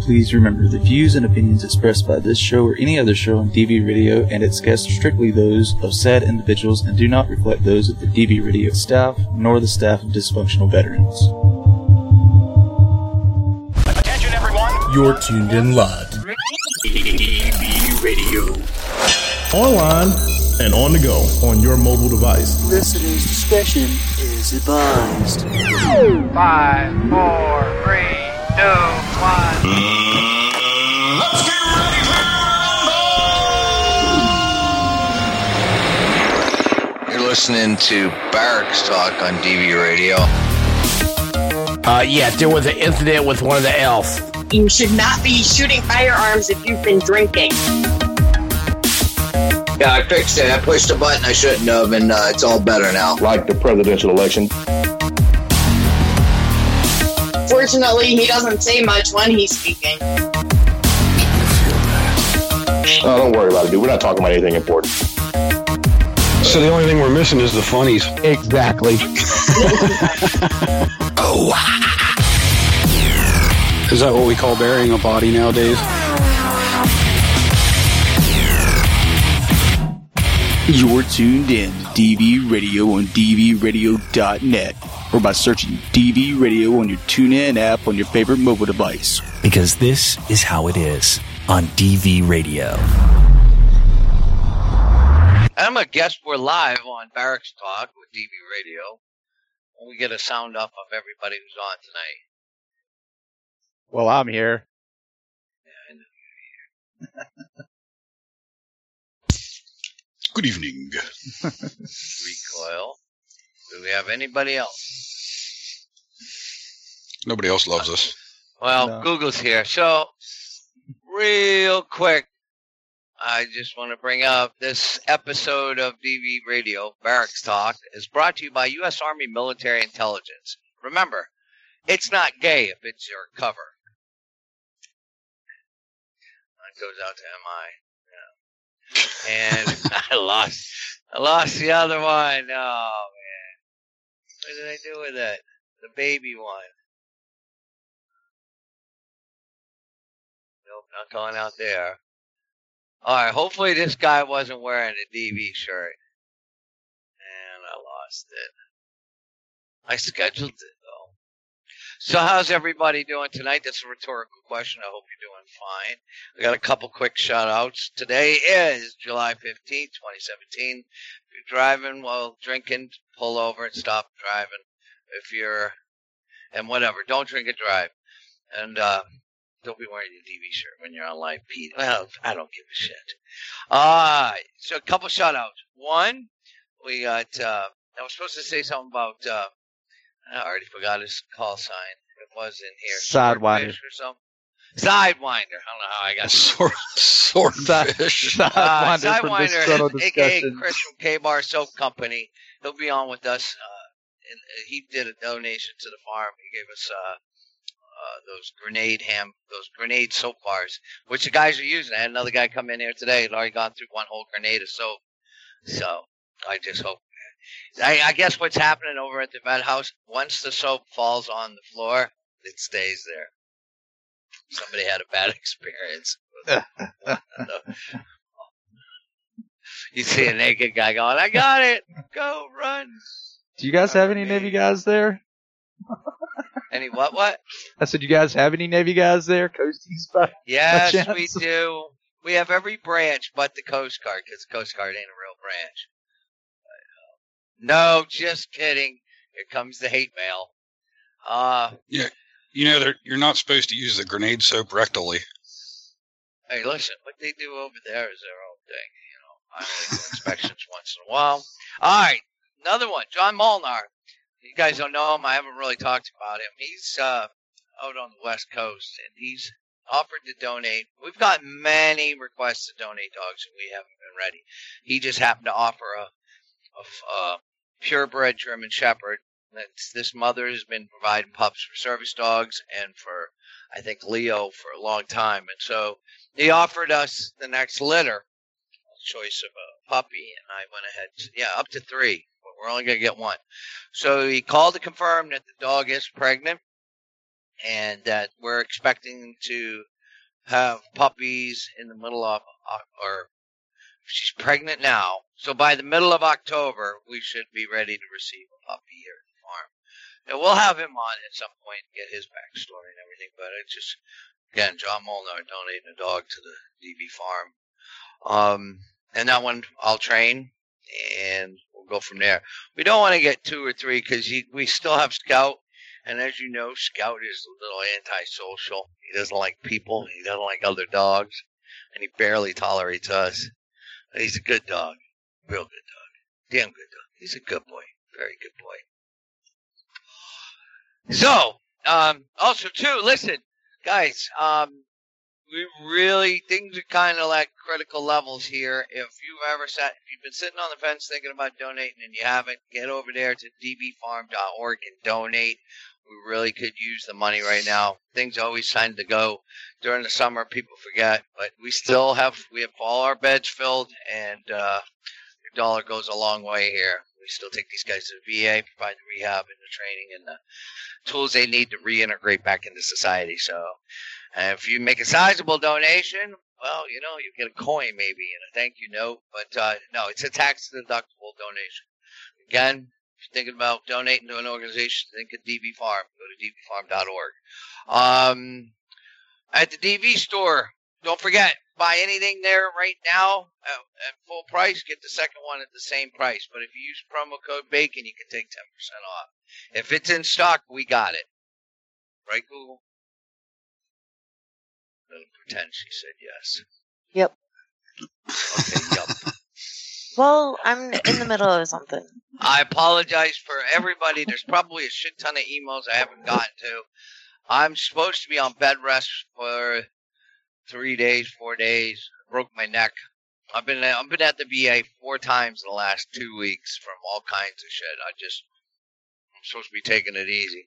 Please remember, the views and opinions expressed by this show or any other show on DV Radio and its guests are strictly those of said individuals and do not reflect those of the DV Radio staff, nor the staff of Dysfunctional Veterans. Attention, everyone. You're tuned in live. DV Radio. Online and on the go on your mobile device. Listeners' discretion is advised. 5, 4, 3, 2, 1. Let's get ready to rumble! You're listening to Barracks Talk on DV Radio. Yeah, there was an incident with one of the elves. You should not be shooting firearms if you've been drinking. Yeah, I fixed it. I pushed a button I shouldn't have, and it's all better now. Like the presidential election. Fortunately, he doesn't say much when he's speaking. Oh, don't worry about it, dude. We're not talking about anything important. So the only thing we're missing is the funnies. Exactly. Oh. Is that what we call burying a body nowadays? You're tuned in to DV Radio on dvradio.net or by searching DV Radio on your TuneIn app on your favorite mobile device. Because this is how it is on DV Radio. I'm a guest. We're live on Barracks Talk with DV Radio. And we get a sound off of everybody who's on tonight. Well, I'm here. Yeah, I know you're here. Good evening. Recoil. Do we have anybody else? Nobody else loves us. Well, No. Google's here. So, real quick, I just want to bring up this episode of DV Radio, Barracks Talk, is brought to you by U.S. Army Military Intelligence. Remember, it's not gay if it's your cover. That goes out to MI. And I lost the other one. Oh, man. What did I do with it? The baby one. Nope, not going out there. Alright, hopefully this guy wasn't wearing a DV shirt. And I lost it. I scheduled it, though. So how's everybody doing tonight? That's a rhetorical question. I hope you're doing fine. We got a couple quick shout-outs. Today is July 15th, 2017. If you're driving while drinking, pull over and stop driving. If you're... And whatever, don't drink and drive. And don't be wearing your DV shirt when you're on live Pete. Well, I don't give a shit. So a couple shout-outs. One, we got... I was supposed to say something about... I already forgot his call sign. It was in here. Sidewinder. Swordfish or something. Sidewinder. I don't know how I got Swordfish. Sidewinder, a.k.a. Chris from K-Bar Soap Company. He'll be on with us. And he did a donation to the farm. He gave us those grenade soap bars, which the guys are using. I had another guy come in here today. He'd already gone through one whole grenade of soap. So I just hope. I guess what's happening over at the vet house, once the soap falls on the floor, it stays there. Somebody had a bad experience. You see a naked guy going, I got it! Go, run! Do you guys have any Navy guys there? Any what? I said, you guys have any Navy guys there? Coasties by Yes, chance? we do. We have every branch but the Coast Guard, because the Coast Guard ain't a real branch. No, just kidding. Here comes the hate mail. Yeah, you know you're not supposed to use the grenade soap rectally. Hey, listen, what they do over there is their own thing. You know, I only do inspections once in a while. All right, another one, John Molnar. You guys don't know him. I haven't really talked about him. He's out on the West Coast, and he's offered to donate. We've got many requests to donate dogs, and we haven't been ready. He just happened to offer a purebred German Shepherd. This mother has been providing pups for service dogs and for, I think, Leo for a long time. And so he offered us the next litter, a choice of a puppy, and I went ahead, up to 3, but we're only going to get 1. So he called to confirm that the dog is pregnant, and that we're expecting to have puppies in the middle of, or she's pregnant now. So by the middle of October, we should be ready to receive a puppy here at the farm. And we'll have him on at some point and get his backstory and everything. But it's just, again, John Molnar donating a dog to the DB farm. And that one I'll train, and we'll go from there. We don't want to get 2 or 3 because we still have Scout. And as you know, Scout is a little antisocial. He doesn't like people. He doesn't like other dogs. And he barely tolerates us. He's a good dog. Real good dog. Damn good dog. He's a good boy. Very good boy. So, also too, listen, guys, we really, things are kind of like critical levels here. If you've been sitting on the fence thinking about donating and you haven't, get over there to dbfarm.org and donate. We really could use the money right now. Things always tend to go during the summer. People forget, but we have all our beds filled, and your dollar goes a long way here. We still take these guys to the VA, provide the rehab and the training and the tools they need to reintegrate back into society. So if you make a sizable donation, well, you get a coin maybe and a thank you note. But no, it's a tax-deductible donation. Again, if you're thinking about donating to an organization, think of DV Farm. Go to dbfarm.org. At the DV store, don't forget, buy anything there right now at full price, get the second one at the same price. But if you use promo code BACON, you can take 10% off. If it's in stock, we got it. Right, Google? I'm going to pretend she said yes. Yep. Okay, yep. Well, I'm in the middle of something. I apologize for everybody. There's probably a shit ton of emails I haven't gotten to. I'm supposed to be on bed rest for 3 days, 4 days. I broke my neck. I've been at the VA 4 times in the last 2 weeks from all kinds of shit. I'm supposed to be taking it easy.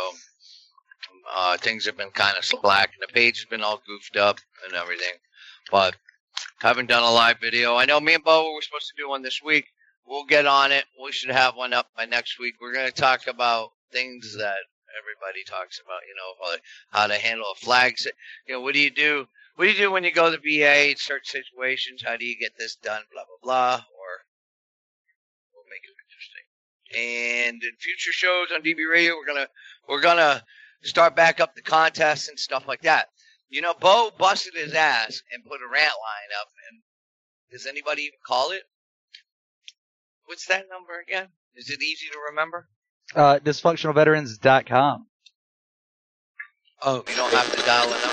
So things have been kind of slack, and the page has been all goofed up and everything. But haven't done a live video. I know me and Bo were supposed to do one this week. We'll get on it. We should have one up by next week. We're going to talk about things that everybody talks about, like how to handle a flag. What do you do? What do you do when you go to the VA in certain situations? How do you get this done? Blah, blah, blah. Or we'll make it interesting. And in future shows on DB Radio, we're gonna start back up the contests and stuff like that. Bo busted his ass and put a rant line up, and does anybody even call it? What's that number again? Is it easy to remember? Dysfunctionalveterans.com. Oh, you don't have to dial it up?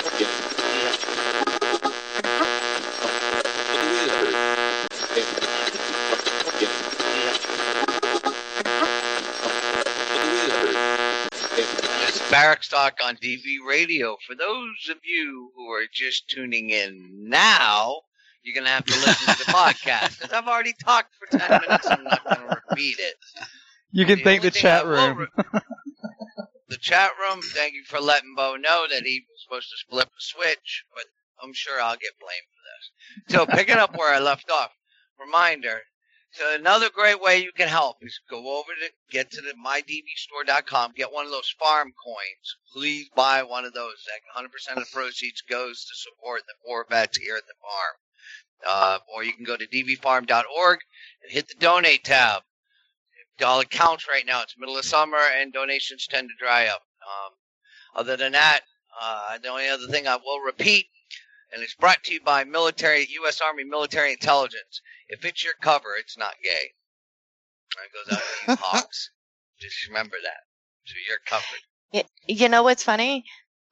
It's Barracks Talk on DV Radio. For those of you who are just tuning in now, you're going to have to listen to the podcast. Because I've already talked for 10 minutes. I'm not going to repeat it. You can thank the chat room. The chat room, thank you for letting Bo know that he was supposed to split the switch, but I'm sure I'll get blamed for this. So picking up where I left off, reminder, so another great way you can help is get to the mydvstore.com, get one of those farm coins. Please buy one of those. 100% of the proceeds goes to support the poor vets here at the farm. Or you can go to dvfarm.org and hit the donate tab. Dollar counts right now. It's middle of summer and donations tend to dry up. Other than that, the only other thing I will repeat, and it's brought to you by U.S. Army Military Intelligence. If it's your cover, it's not gay. That goes out to you hawks. Just remember that. So you're covered. You know what's funny?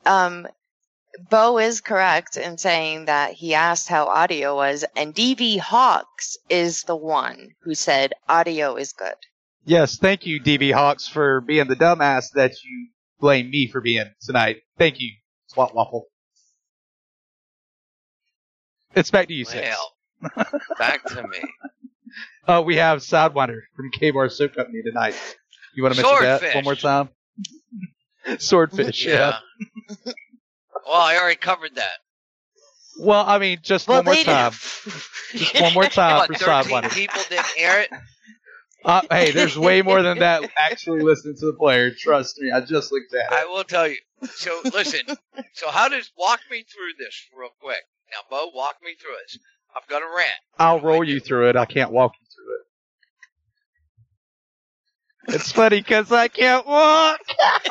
Bo is correct in saying that he asked how audio was, and DV Hawks is the one who said audio is good. Yes, thank you, DB Hawks, for being the dumbass that you blame me for being tonight. Thank you, Swat Waffle. It's back to you, Six. Well, back to me. We have Sidewinder from K-Bar Soap Company tonight. You want to mention that one more time? Swordfish, yeah. Well, I already covered that. Well, I mean, just one more time. Just one more time for Sidewinder. People didn't hear it. Hey, there's way more than that actually listening to the player. Trust me, I just looked at it. I will tell you. So listen. So walk me through this real quick. Now, Bo, walk me through this. I've got a rant. I'll roll you through it. I can't walk you through it. It's funny because I can't walk.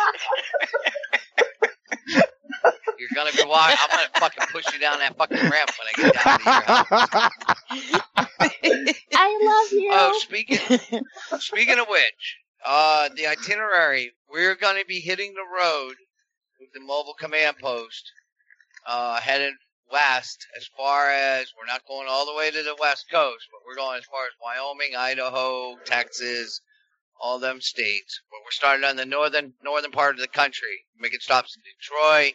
You're gonna be walking. I'm gonna fucking push you down that fucking ramp when I get down to your house. I love you. Oh, speaking of which, the itinerary, we're gonna be hitting the road with the mobile command post, headed west as far as, we're not going all the way to the west coast, but we're going as far as Wyoming, Idaho, Texas, all them states. But we're starting on the northern part of the country, making stops in Detroit,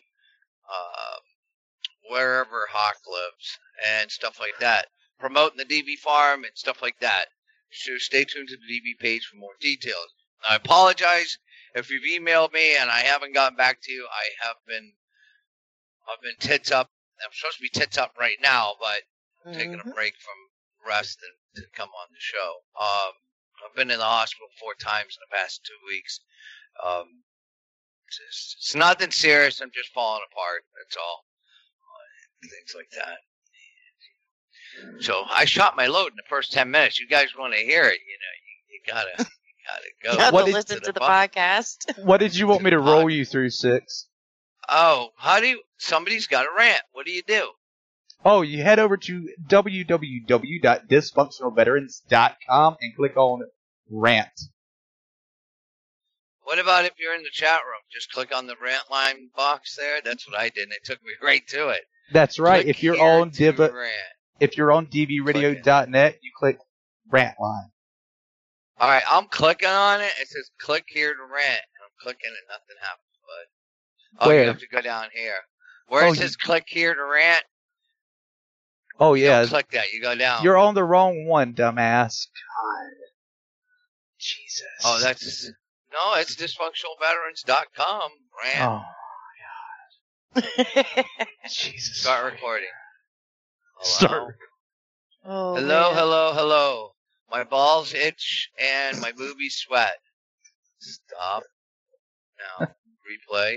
wherever Hawk lives, and stuff like that. Promoting the DB farm and stuff like that. So stay tuned to the DB page for more details. I apologize if you've emailed me and I haven't gotten back to you. I've been tits up. I'm supposed to be tits up right now, but I'm taking a break from rest and to come on the show. I've been in the hospital 4 times in the past 2 weeks. It's nothing serious. I'm just falling apart. That's all. Things like that. So I shot my load in the first 10 minutes. You guys want to hear it? You gotta go. You gotta listen to the podcast. What did you want me to roll you through, Six? Oh, somebody's got a rant. What do you do? Oh, you head over to www.dysfunctionalveterans.com and click on rant. What about if you're in the chat room? Just click on the rant line box there. That's what I did, and it took me right to it. That's right. Click if you're here on to rant. if you're on dvradio.net, you click rant line. All right, I'm clicking on it. It says click here to rant. I'm clicking and nothing happens. But Where? You have to go down here where it says click here to rant. Oh yeah, Don't click that. You go down. You're on the wrong one, dumbass. God, Jesus. Oh, it's dysfunctionalveterans.com. Rant. Oh my God. Jesus. Start recording. Hello? Start. Oh, Hello. My balls itch and my boobies sweat. Stop. Now, replay.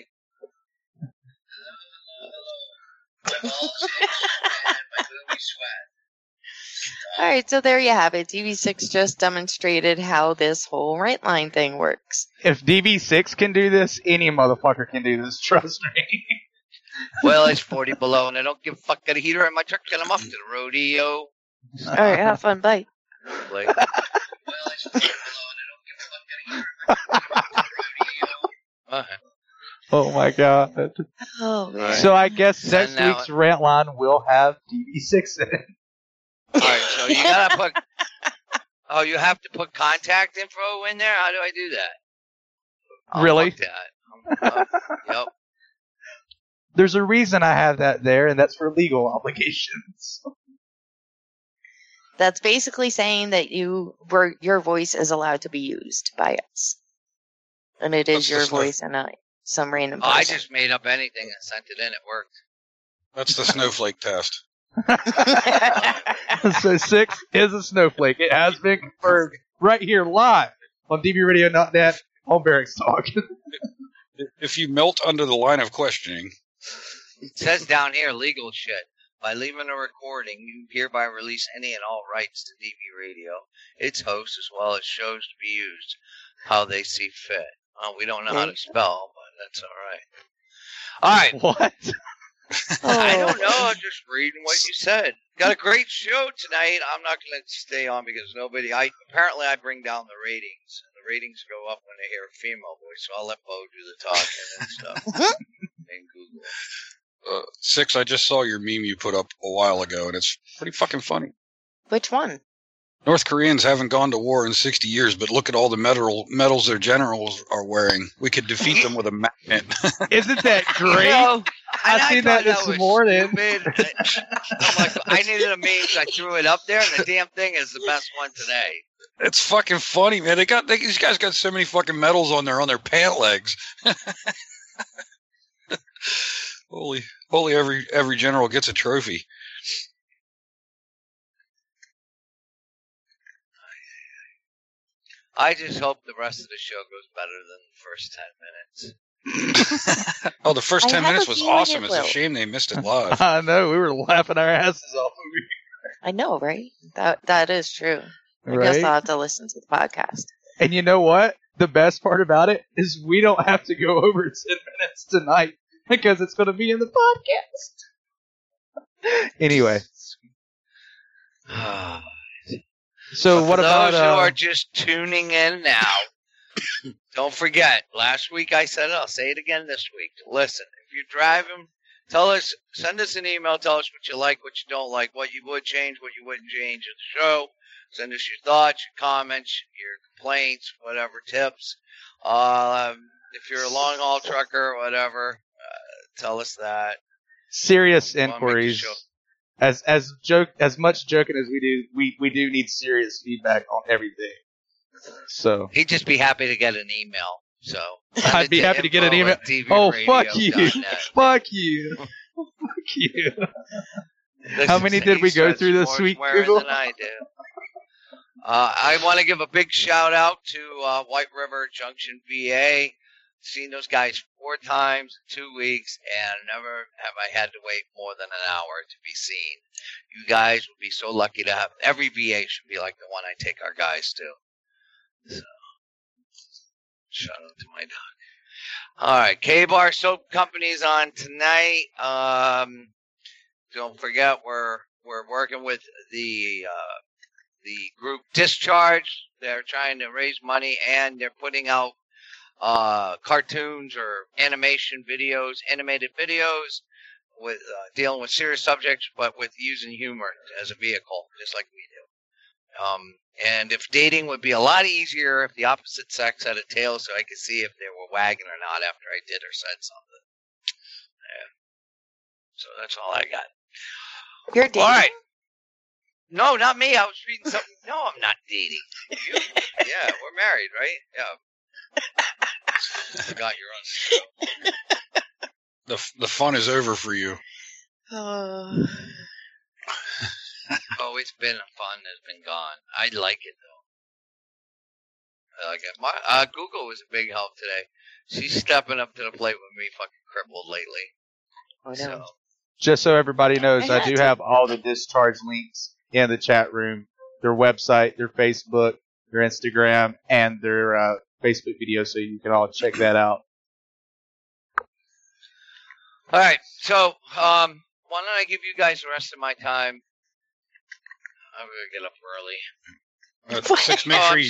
My balls itch and my boobies sweat. All right, so there you have it. DV6 just demonstrated how this whole rant line thing works. If DV6 can do this, any motherfucker can do this. Trust me. Well, it's 40 below, and I don't give a fuck. Got a heater in my truck, and I'm off to the rodeo. All right, have fun. Bye. Well, it's 40 below, and I don't give a fuck. Got a heater in my truck, and I'm off to the rodeo. Oh my God. Oh man. So I guess next week's rant line will have DV6 in it. All right, so you gotta put. Oh, you have to put contact info in there. How do I do that? Really? Fuck that. Yep. There's a reason I have that there, and that's for legal obligations. That's basically saying that your voice is allowed to be used by us, and it is your voice and some random person. I just made up anything and sent it in. It worked. That's the snowflake test. So 6 is a snowflake. It has been confirmed right here live on dvradio.net on Barracks Talk. If you melt under the line of questioning. It says down here, legal shit. By leaving a recording, you hereby release any and all rights to DV Radio, its hosts, as well as shows to be used how they see fit. We don't know how to spell, but that's all right. All right. What? I don't know. I'm just reading what you said. Got a great show tonight. I'm not going to stay on because apparently I bring down the ratings. And the ratings go up when they hear a female voice, so I'll let Bo do the talking and stuff. And Google. 6, I just saw your meme you put up a while ago, and it's pretty fucking funny. Which one? North Koreans haven't gone to war in 60 years, but look at all the medals their generals are wearing. We could defeat them with a magnet. Isn't that great? I seen that this morning. I'm like, I needed a meme, so I threw it up there, and the damn thing is the best one today. It's fucking funny, man. These guys got so many fucking medals on their pant legs. Holy, every general gets a trophy. I just hope the rest of the show goes better than the first 10 minutes. Oh, the first 10 minutes was awesome. It's a shame they missed it live. I know. We were laughing our asses off over here. I know, right? That is true. I Right? guess I'll have to listen to the podcast. And you know what? The best part about it is we don't have to go over 10 minutes tonight because it's going to be in the podcast. Anyway. So but what for about those who are just tuning in now? Don't forget, last week I said it, I'll say it again this week. Listen, if you're driving, send us an email, tell us what you like, what you don't like, what you would change, what you wouldn't change in the show. Send us your thoughts, your comments, your complaints, whatever, tips. If you're a long haul trucker or whatever, tell us that. serious inquiries? As much joking as we do, we do need serious feedback on everything. So He'd just be happy to get an email. So I'd be happy to get an email. Oh, fuck you. Fuck you. Fuck you. How many did we go through this week, Google? Than I do. I want to give a big shout out to White River Junction, VA. Seen those guys 4 times in 2 weeks, and never have I had to wait more than an hour to be seen. You guys would be so lucky to have. Every VA should be like the one I take our guys to. So, shout out to my dog. All right, K-Bar Soap Company's on tonight. Don't forget, we're working with the group Discharge. They're trying to raise money, and they're putting out cartoons or animated videos with dealing with serious subjects, but with using humor as a vehicle, just like we do. And if dating would be a lot easier if the opposite sex had a tail, so I could see if they were wagging or not after I did or said something. Yeah. So that's all I got. You're dating? All right. No, not me. I was reading something. No, I'm not dating. You? Yeah, we're married, right? Yeah. I forgot you're on the show. The fun is over for you. Oh, it's been fun. It's been gone. I like it, though. I like it. Google was a big help today. She's stepping up to the plate with me fucking crippled lately. Oh, no. So, Just so everybody knows, I do have all the Discharge links in the chat room. Their website, their Facebook, their Instagram, and their Facebook video, so you can all check that out. all right. So, why don't I give you guys the rest of my time? I'm going to get up early. 6,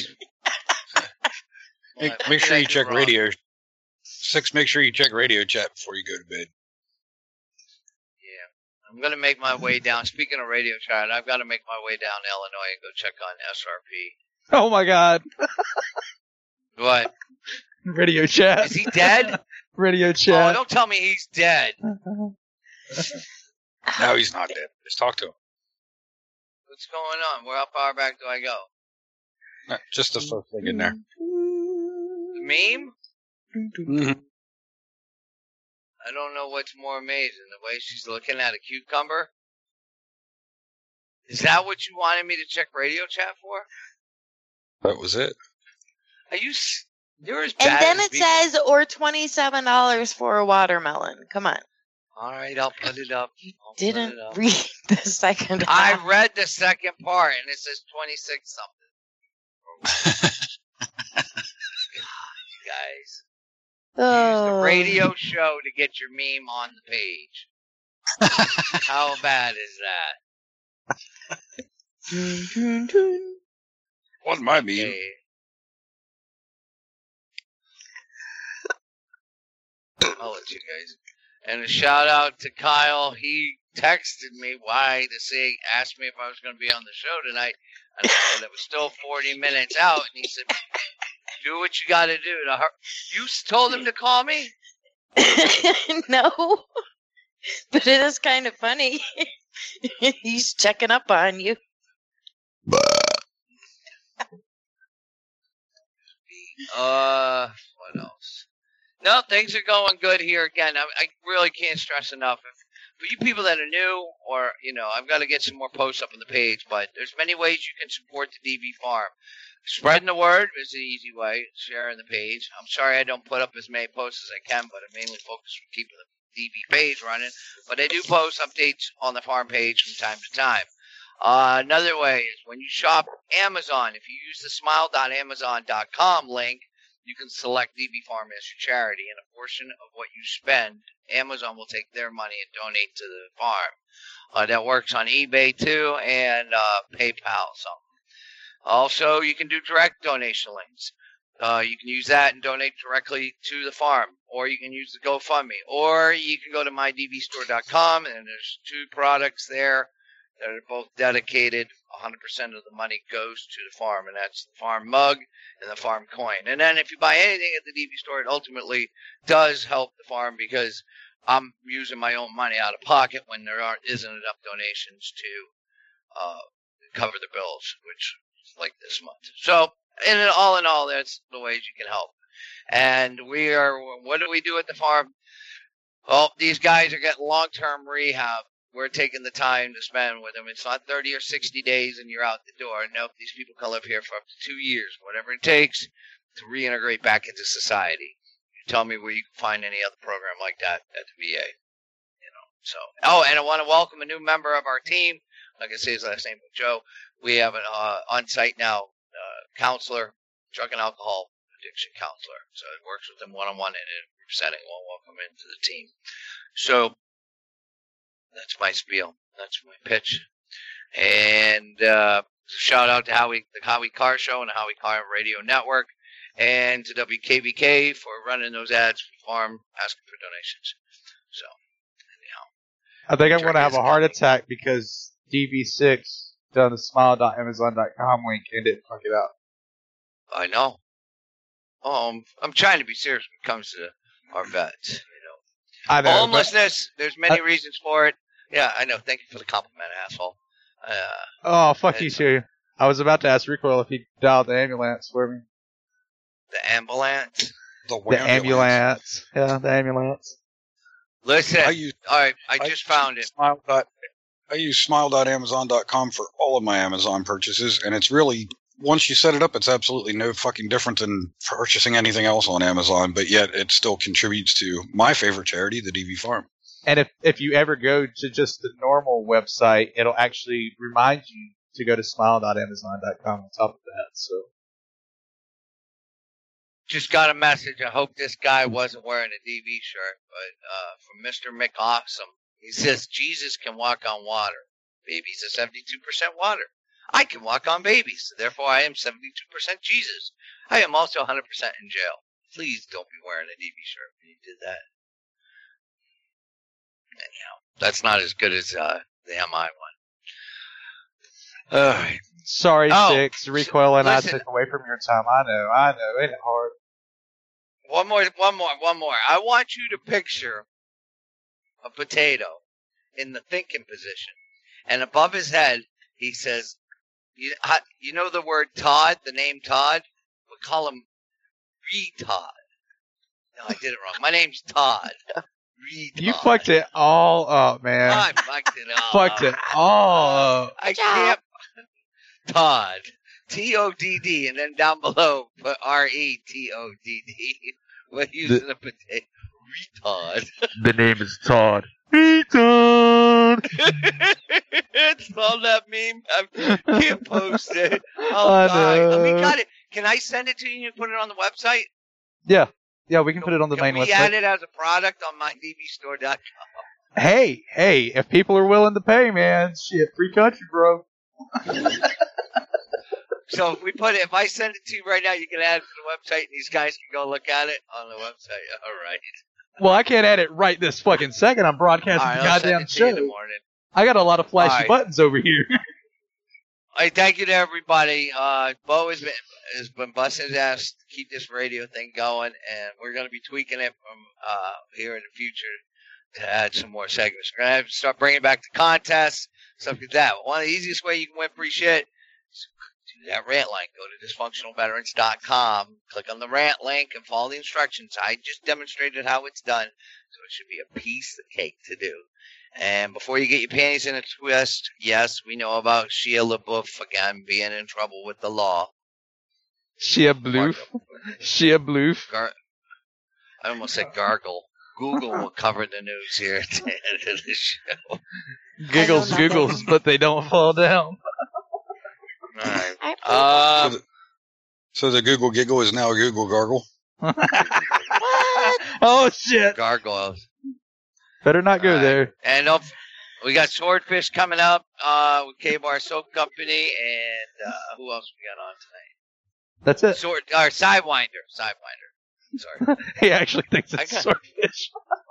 make sure you check radio. 6, make sure you check radio chat before you go to bed. Yeah. I'm going to make my way down. Speaking of radio chat, I've got to make my way down to Illinois and go check on SRP. Oh my God. What? Radio chat. Is he dead? Radio chat. Oh, don't tell me he's dead. No, he's not dead. Just talk to him. What's going on? Where how far back do I go? No, just the first thing in there. The meme? Mm-hmm. I don't know what's more amazing. The way she's looking at a cucumber? Is that what you wanted me to check radio chat for? That was it. Are you... You're as bad And then as it me. says, or $27 for a watermelon. Come on. All right, I'll put it up. Didn't read the second I half. read the second part, and it says 26 something. God, you guys. Use the radio show to get your meme on the page. How bad is that? Wasn't my meme. Okay. I'll let you guys. And a shout out to Kyle. He texted me asked me if I was going to be on the show tonight. And I said it was still 40 minutes out. And he said, do what you got to do. You told him to call me? No. But it is kind of funny. He's checking up on you. What else? No, things are going good here again. I really can't stress enough. for you people that are new, or, I've got to get some more posts up on the page, but there's many ways you can support the DV Farm. Spreading the word is the easy way, sharing the page. I'm sorry I don't put up as many posts as I can, but I mainly focus on keeping the DV page running. But I do post updates on the farm page from time to time. Another way is when you shop Amazon, if you use the smile.amazon.com link, you can select DV Farm as your charity, and a portion of what you spend, Amazon will take their money and donate to the farm. That works on eBay too, and PayPal. Also, you can do direct donation links. You can use that and donate directly to the farm, or you can use the GoFundMe, or you can go to mydvstore.com, and there's 2 products there that are both dedicated. 100% of the money goes to the farm, and that's the farm mug and the farm coin. And then if you buy anything at the DV store, it ultimately does help the farm, because I'm using my own money out of pocket when there isn't enough donations to cover the bills, which is like this month. So, all in all, that's the ways you can help. And what do we do at the farm? Well, these guys are getting long-term rehab. We're taking the time to spend with them. It's not 30 or 60 days and you're out the door. No, these people can live here for up to 2 years, whatever it takes to reintegrate back into society. You tell me where you can find any other program like that at the VA. And I want to welcome a new member of our team. Like I say, his last name is Joe. We have an on-site now counselor, drug and alcohol addiction counselor. So it works with them one-on-one in a group setting. We'll welcome into the team. So that's my spiel. That's my pitch. And shout out to the Howie Carr Show and the Howie Carr Radio Network, and to WKBK for running those ads for the farm, asking for donations. So, anyhow. I think I'm going to have a heart attack because DV6 done the smile.amazon.com link and didn't fuck it up. I know. I'm trying to be serious when it comes to our vets. I know. Homelessness, there's many reasons for it. Yeah, I know. Thank you for the compliment, asshole. Fuck you, too. I was about to ask Recoil if he dialed the ambulance for me. The ambulance? The ambulance. Yeah, the ambulance. Listen, I just found it. I use smile.amazon.com for all of my Amazon purchases, and it's really, once you set it up, it's absolutely no fucking different than purchasing anything else on Amazon, but yet it still contributes to my favorite charity, the DV Farm. And if you ever go to just the normal website, it'll actually remind you to go to smile.amazon.com on top of that. So, just got a message. I hope this guy wasn't wearing a DV shirt, but from Mr. McAwesome. He says, Jesus can walk on water. Babies are 72% water. I can walk on babies. Therefore, I am 72% Jesus. I am also 100% in jail. Please don't be wearing a DV shirt when you did that. Anyhow, that's not as good as the MI one. All right. Sorry, Six. Recoil and listen, I took away from your time. I know. Ain't it hard? One more. I want you to picture a potato in the thinking position, and above his head, he says, you know the word Todd, the name Todd? We call him Retod. No, I did it wrong. My name's Todd. Retod. You fucked it all up, man. I fucked it all fucked it all up. I can't. Todd. T-O-D-D, and then down below, put R-E-T-O-D-D. We're using a potato. Retod. The name is Todd. Retod! It's all that meme. I can't post it. Oh, God. We got it. Can I send it to you and put it on the website? Yeah. Yeah, we can put it on the main website. Can we add it as a product on mydvstore.com? Hey, if people are willing to pay, man, shit, free country, bro. So if I send it to you right now, you can add it to the website, and these guys can go look at it on the website. All right. Well, I can't add it right this fucking second. I'm broadcasting the goddamn show. In the morning. I got a lot of flashy buttons over here. All right, thank you to everybody. Bo has been busting his ass to keep this radio thing going, and we're going to be tweaking it from here in the future to add some more segments. We're going to have to start bringing back the contests, stuff like that. One of the easiest way you can win free shit is do that rant link. Go to dysfunctionalveterans.com, click on the rant link, and follow the instructions. I just demonstrated how it's done, so it should be a piece of cake to do. And before you get your panties in a twist, yes, we know about Shia LaBeouf again being in trouble with the law. Shia Bluff. Shia Bluff. I almost said gargle. Google will cover the news here at the end of the show. Giggles, but they don't fall down. All right. So the Google Giggle is now a Google Gargle? Oh, shit. Gargoyles. Better not go there. And we got Swordfish coming up with K-Bar Soap Company. And who else we got on tonight? That's it. Sidewinder. Sorry. He actually thinks it's Swordfish.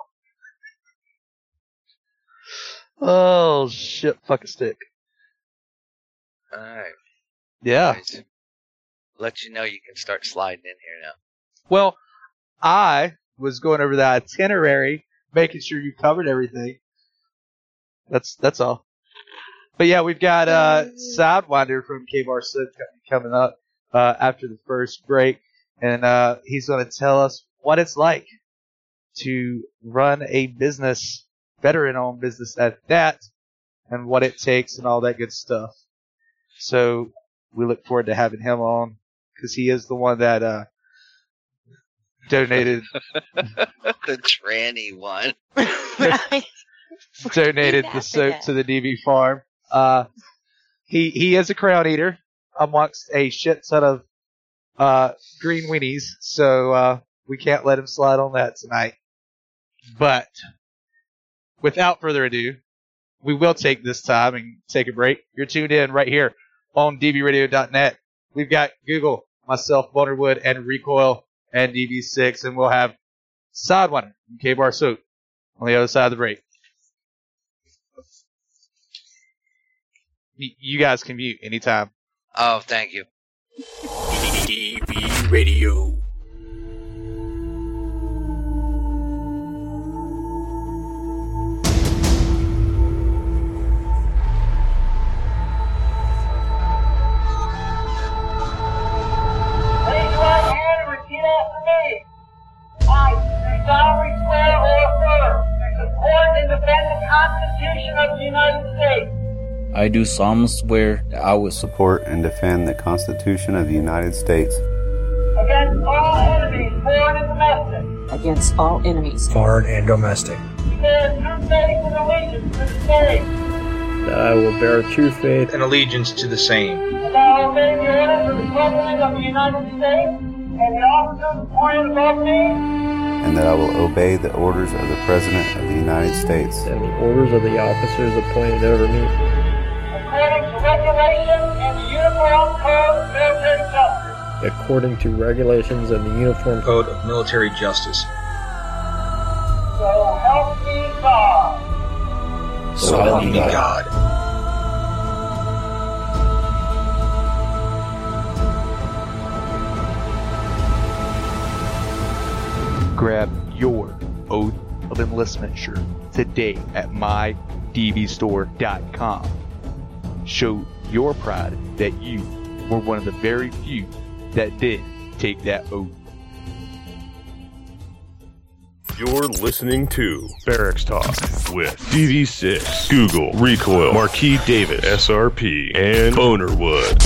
Oh, shit. Fuck a stick. All right. Yeah. Guys, let you know you can start sliding in here now. Well, I was going over the itinerary, making sure you covered everything. That's all. But yeah, we've got Sidewinder from K-Bar Soap coming up after the first break, and he's going to tell us what it's like to run a business, veteran-owned business at that, and what it takes and all that good stuff. So we look forward to having him on because he is the one that donated the tranny one. Donated the soap to the DV farm. He is a crown eater amongst a shit ton of green weenies, so we can't let him slide on that tonight. But without further ado, we will take this time and take a break. You're tuned in right here on dvradio.net. We've got Google, myself, Bonerwood, and Recoil, and DV6, and we'll have Sidewinder from K-Bar Soap on the other side of the break. You guys can mute anytime. Oh, thank you. DV Radio. I do solemnly swear that I will support and defend the Constitution of the United States against all enemies, foreign and domestic. Against all enemies, foreign and domestic. Bear true faith and allegiance to the same. That I will bear true faith and allegiance to the same. And that I will obey the orders of the President of the United States and the officers appointed above me. And that I will obey the orders of the President of the United States and the orders of the officers appointed over me. According to regulations and the Uniform Code of Military Justice. According to regulations and the Uniform Code of Military Justice. So help me God. So help me God. Grab your Oath of Enlistment shirt today at mydvstore.com. Show your pride that you were one of the very few that did take that oath. You're listening to Barracks Talk with DV6, Google, Recoil, Marquis Davis, SRP, and Bonerwood.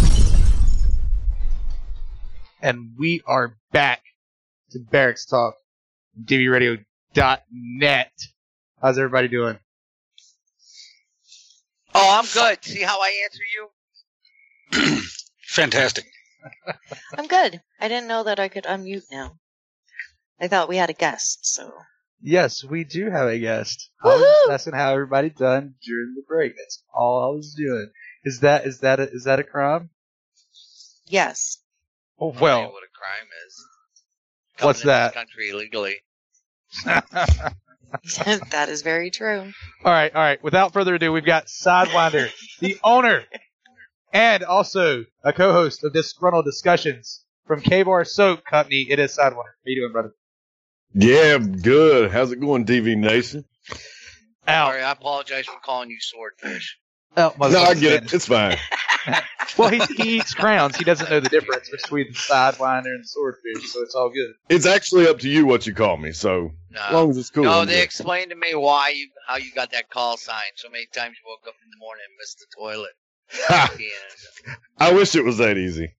And we are back to Barracks Talk, dvradio.net. How's everybody doing? Oh, I'm good. See how I answer you? Fantastic. I'm good. I didn't know that I could unmute now. I thought we had a guest, so. Yes, we do have a guest. I was just asking how everybody done during the break. That's all I was doing. Is that a crime? Yes. Oh well. I know what a crime is. What's that? This country illegally. That is very true. All right. Without further ado, we've got Sidewinder, the owner, and also a co-host of Disgruntled Discussions from K-Bar Soap Company. It is Sidewinder. How you doing, brother? Yeah, good. How's it going, DV Nation? Sorry, I apologize for calling you Swordfish. Oh, No, I get it. It's fine. Well, he eats crowns. He doesn't know the difference between the sidewinder and the swordfish, so it's all good. It's actually up to you what you call me. So as long as it's cool. No, they explained to me how you got that call sign. So many times you woke up in the morning and missed the toilet. I wish it was that easy.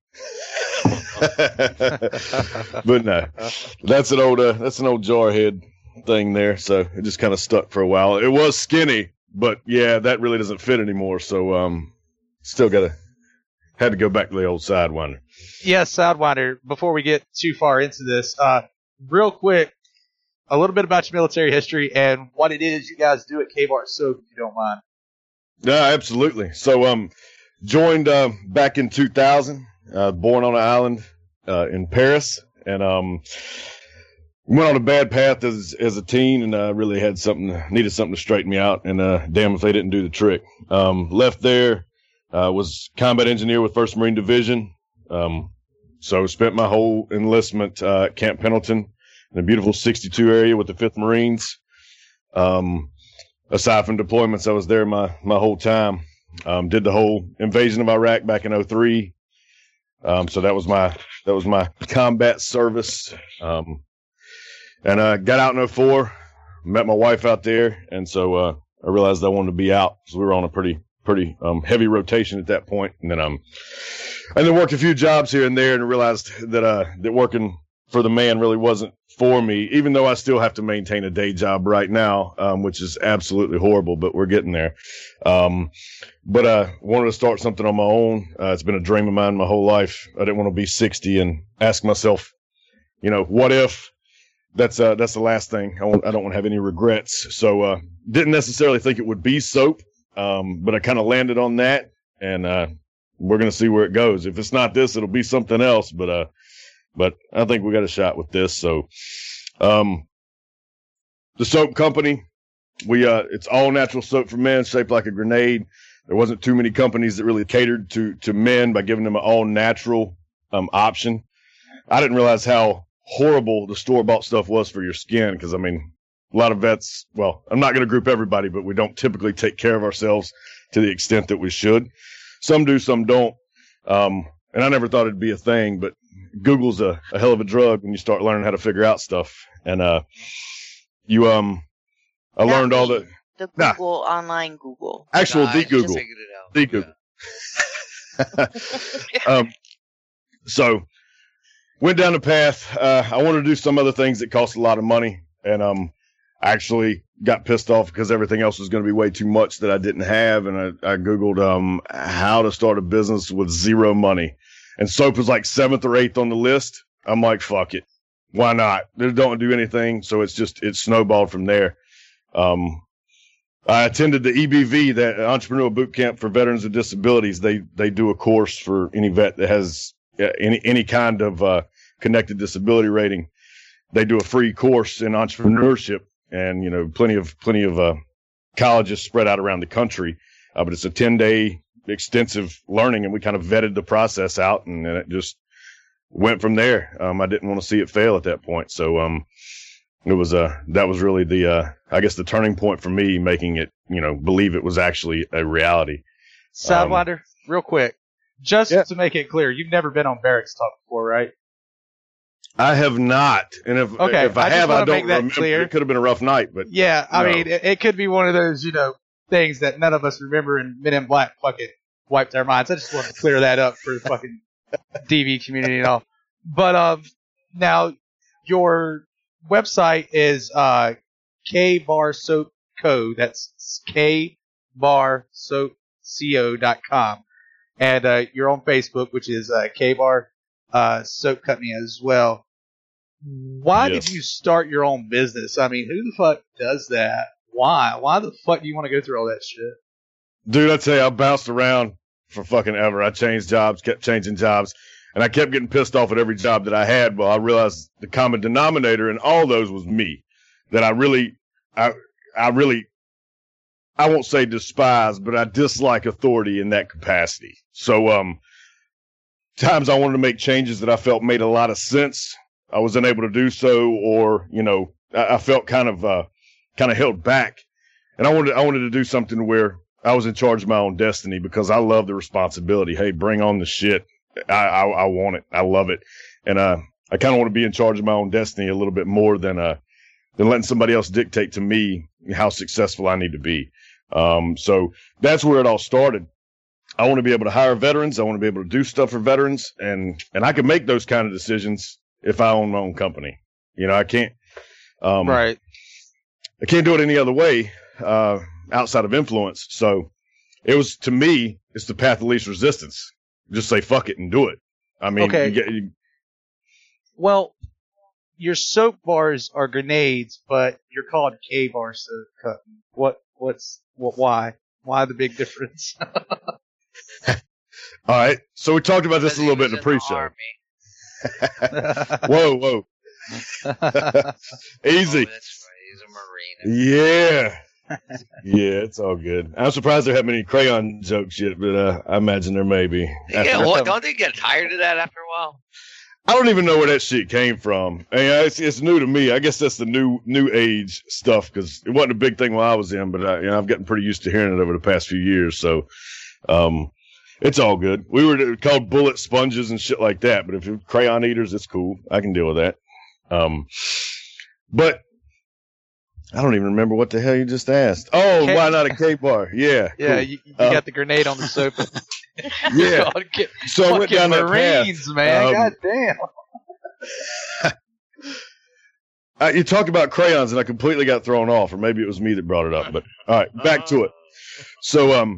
But no, that's an old jarhead thing there. So it just kind of stuck for a while. It was skinny, but yeah, that really doesn't fit anymore. So still had to go back to the old Sidewinder. Yes, Sidewinder. Before we get too far into this, real quick, a little bit about your military history and what it is you guys do at K-Bar Soap, if you don't mind. Yeah, absolutely. So joined back in 2000. Born on an island in Paris, and went on a bad path as a teen, and really needed something to straighten me out. And damn if they didn't do the trick. Left there, was combat engineer with 1st Marine Division. So spent my whole enlistment at Camp Pendleton in the beautiful 62 area with the 5th Marines. Aside from deployments, I was there my whole time. Did the whole invasion of Iraq back in 2003. So that was my combat service. And got out in 2004, met my wife out there. And so, I realized I wanted to be out. So we were on a pretty heavy rotation at that point. And then worked a few jobs here and there and realized that working for the man really wasn't for me, even though I still have to maintain a day job right now, which is absolutely horrible, but we're getting there. But wanted to start something on my own. It's been a dream of mine my whole life. I didn't want to be 60 and ask myself, what if? That's the last thing. I don't want to have any regrets. So didn't necessarily think it would be soap, but I kind of landed on that, and we're gonna see where it goes. If it's not this, it'll be something else. But I think we got a shot with this. So the soap company, it's all natural soap for men, shaped like a grenade. There wasn't too many companies that really catered to men by giving them an all natural option. I didn't realize how horrible the store-bought stuff was for your skin, because, a lot of vets, well, I'm not going to group everybody, but we don't typically take care of ourselves to the extent that we should. Some do, some don't. And I never thought it'd be a thing, but Google's a hell of a drug when you start learning how to figure out stuff. And I learned all the Google online Google. Actual the Google. The Google. So went down the path. I wanted to do some other things that cost a lot of money, and I actually got pissed off because everything else was going to be way too much that I didn't have, and I Googled how to start a business with zero money. And soap was like 7th or 8th on the list. I'm like, fuck it. Why not? They don't do anything. So it snowballed from there. I attended the EBV, that Entrepreneurial Boot Camp for Veterans with Disabilities. They do a course for any vet that has any kind of connected disability rating. They do a free course in entrepreneurship, and plenty of colleges spread out around the country. But it's a 10-day extensive learning, and we kind of vetted the process out, and then it just went from there. I didn't want to see it fail at that point, so it was that was really the I guess the turning point for me, making it believe it was actually a reality. Sidewinder, real quick, just to make it clear, you've never been on Barracks Talk before, right? I have not, and if I have, I don't remember. Clear. It could have been a rough night, but yeah, I mean, it could be one of those things that none of us remember, and Men in Black fucking wiped our minds. I just wanted to clear that up for the fucking DV community and all. But now your website is K-Bar Soap Co. That's kbarsoapco.com, and you're on Facebook, which is K-Bar Soap Company as well. Why did you start your own business? I mean, who the fuck does that? Why? Why the fuck do you want to go through all that shit? Dude, I tell you, I bounced around for fucking ever. I changed jobs, kept changing jobs, and I kept getting pissed off at every job that I had. Well, I realized the common denominator in all those was me. That I won't say despise, but I dislike authority in that capacity. So, times I wanted to make changes that I felt made a lot of sense. I was unable to do so, or, I felt kind of held back. And I wanted to do something where I was in charge of my own destiny because I love the responsibility. Hey, bring on the shit. I want it. I love it. And I kind of want to be in charge of my own destiny a little bit more than letting somebody else dictate to me how successful I need to be. So that's where it all started. I want to be able to hire veterans. I want to be able to do stuff for veterans, and I can make those kind of decisions if I own my own company. You know, I can't. Right. I can't do it any other way outside of influence. So it was, to me, it's the path of least resistance. Just say fuck it and do it. I mean, okay. Well, your soap bars are grenades, but you're called K-bars. So why? Why the big difference? All right. So we talked about this a little bit in the pre-show. Whoa. Easy. Oh, that's right. He's a Marine. Yeah. Yeah, it's all good. I'm surprised there haven't been any crayon jokes yet, but I imagine there may be. Yeah, what? Don't they get tired of that after a while? I don't even know where that shit came from. I mean, it's new to me. I guess that's the new age stuff because it wasn't a big thing while I was in, but I've gotten pretty used to hearing it over the past few years. So, it's all good. We were called bullet sponges and shit like that, but if you're crayon eaters, it's cool. I can deal with that. But I don't even remember what the hell you just asked. Oh, why not a K-bar? Yeah. Yeah, cool. you got the grenade on the sofa. Yeah. So I went down that Marines, path. Man. God damn. You talked about crayons, and I completely got thrown off, or maybe it was me that brought it up. But all right, back to it. So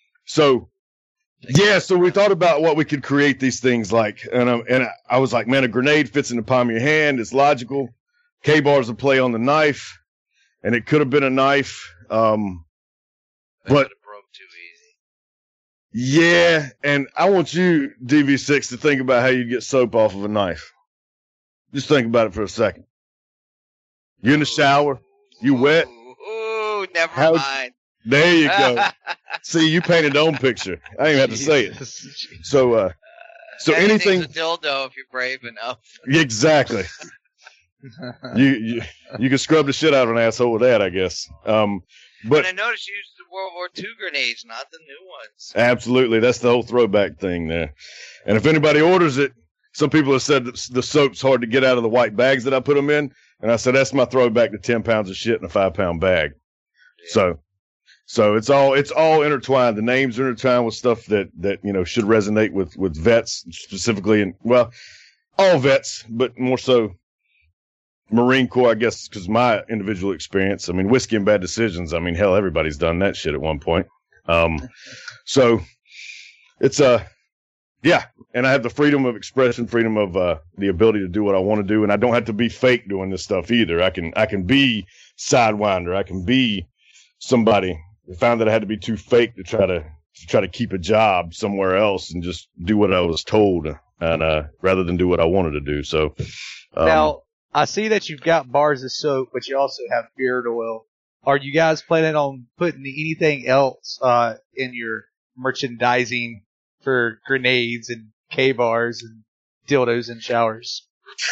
we thought about what we could create these things like, and I was like, man, a grenade fits in the palm of your hand. It's logical. K-bar's a play on the knife, and it could have been a knife, but broke too easy. Yeah, and I want you, DV6, to think about how you get soap off of a knife. Just think about it for a second. You're in the shower. You wet. Ooh, never mind. There you go. See, you painted your own picture. I didn't even have to say it. So anything. A dildo if you're brave enough. Exactly. you can scrub the shit out of an asshole with that, I guess. But I noticed you used the World War II grenades, not the new ones. Absolutely, that's the whole throwback thing there. And if anybody orders it, some people have said that the soap's hard to get out of the white bags that I put them in, and I said that's my throwback to 10 pounds of shit in a 5-pound bag. Yeah. So it's all intertwined. The names are intertwined with stuff that should resonate with vets specifically, and well, all vets, but more so Marine Corps, I guess, because my individual experience. I mean, Whiskey and Bad Decisions. I mean, hell, everybody's done that shit at one point. So it's yeah, and I have the freedom of expression, freedom of the ability to do what I want to do, and I don't have to be fake doing this stuff either. I can be Sidewinder. I can be somebody. I found that I had to be too fake to try to keep a job somewhere else and just do what I was told, and rather than do what I wanted to do. So now I see that you've got bars of soap, but you also have beard oil. Are you guys planning on putting anything else in your merchandising for grenades and K-bars and dildos in showers?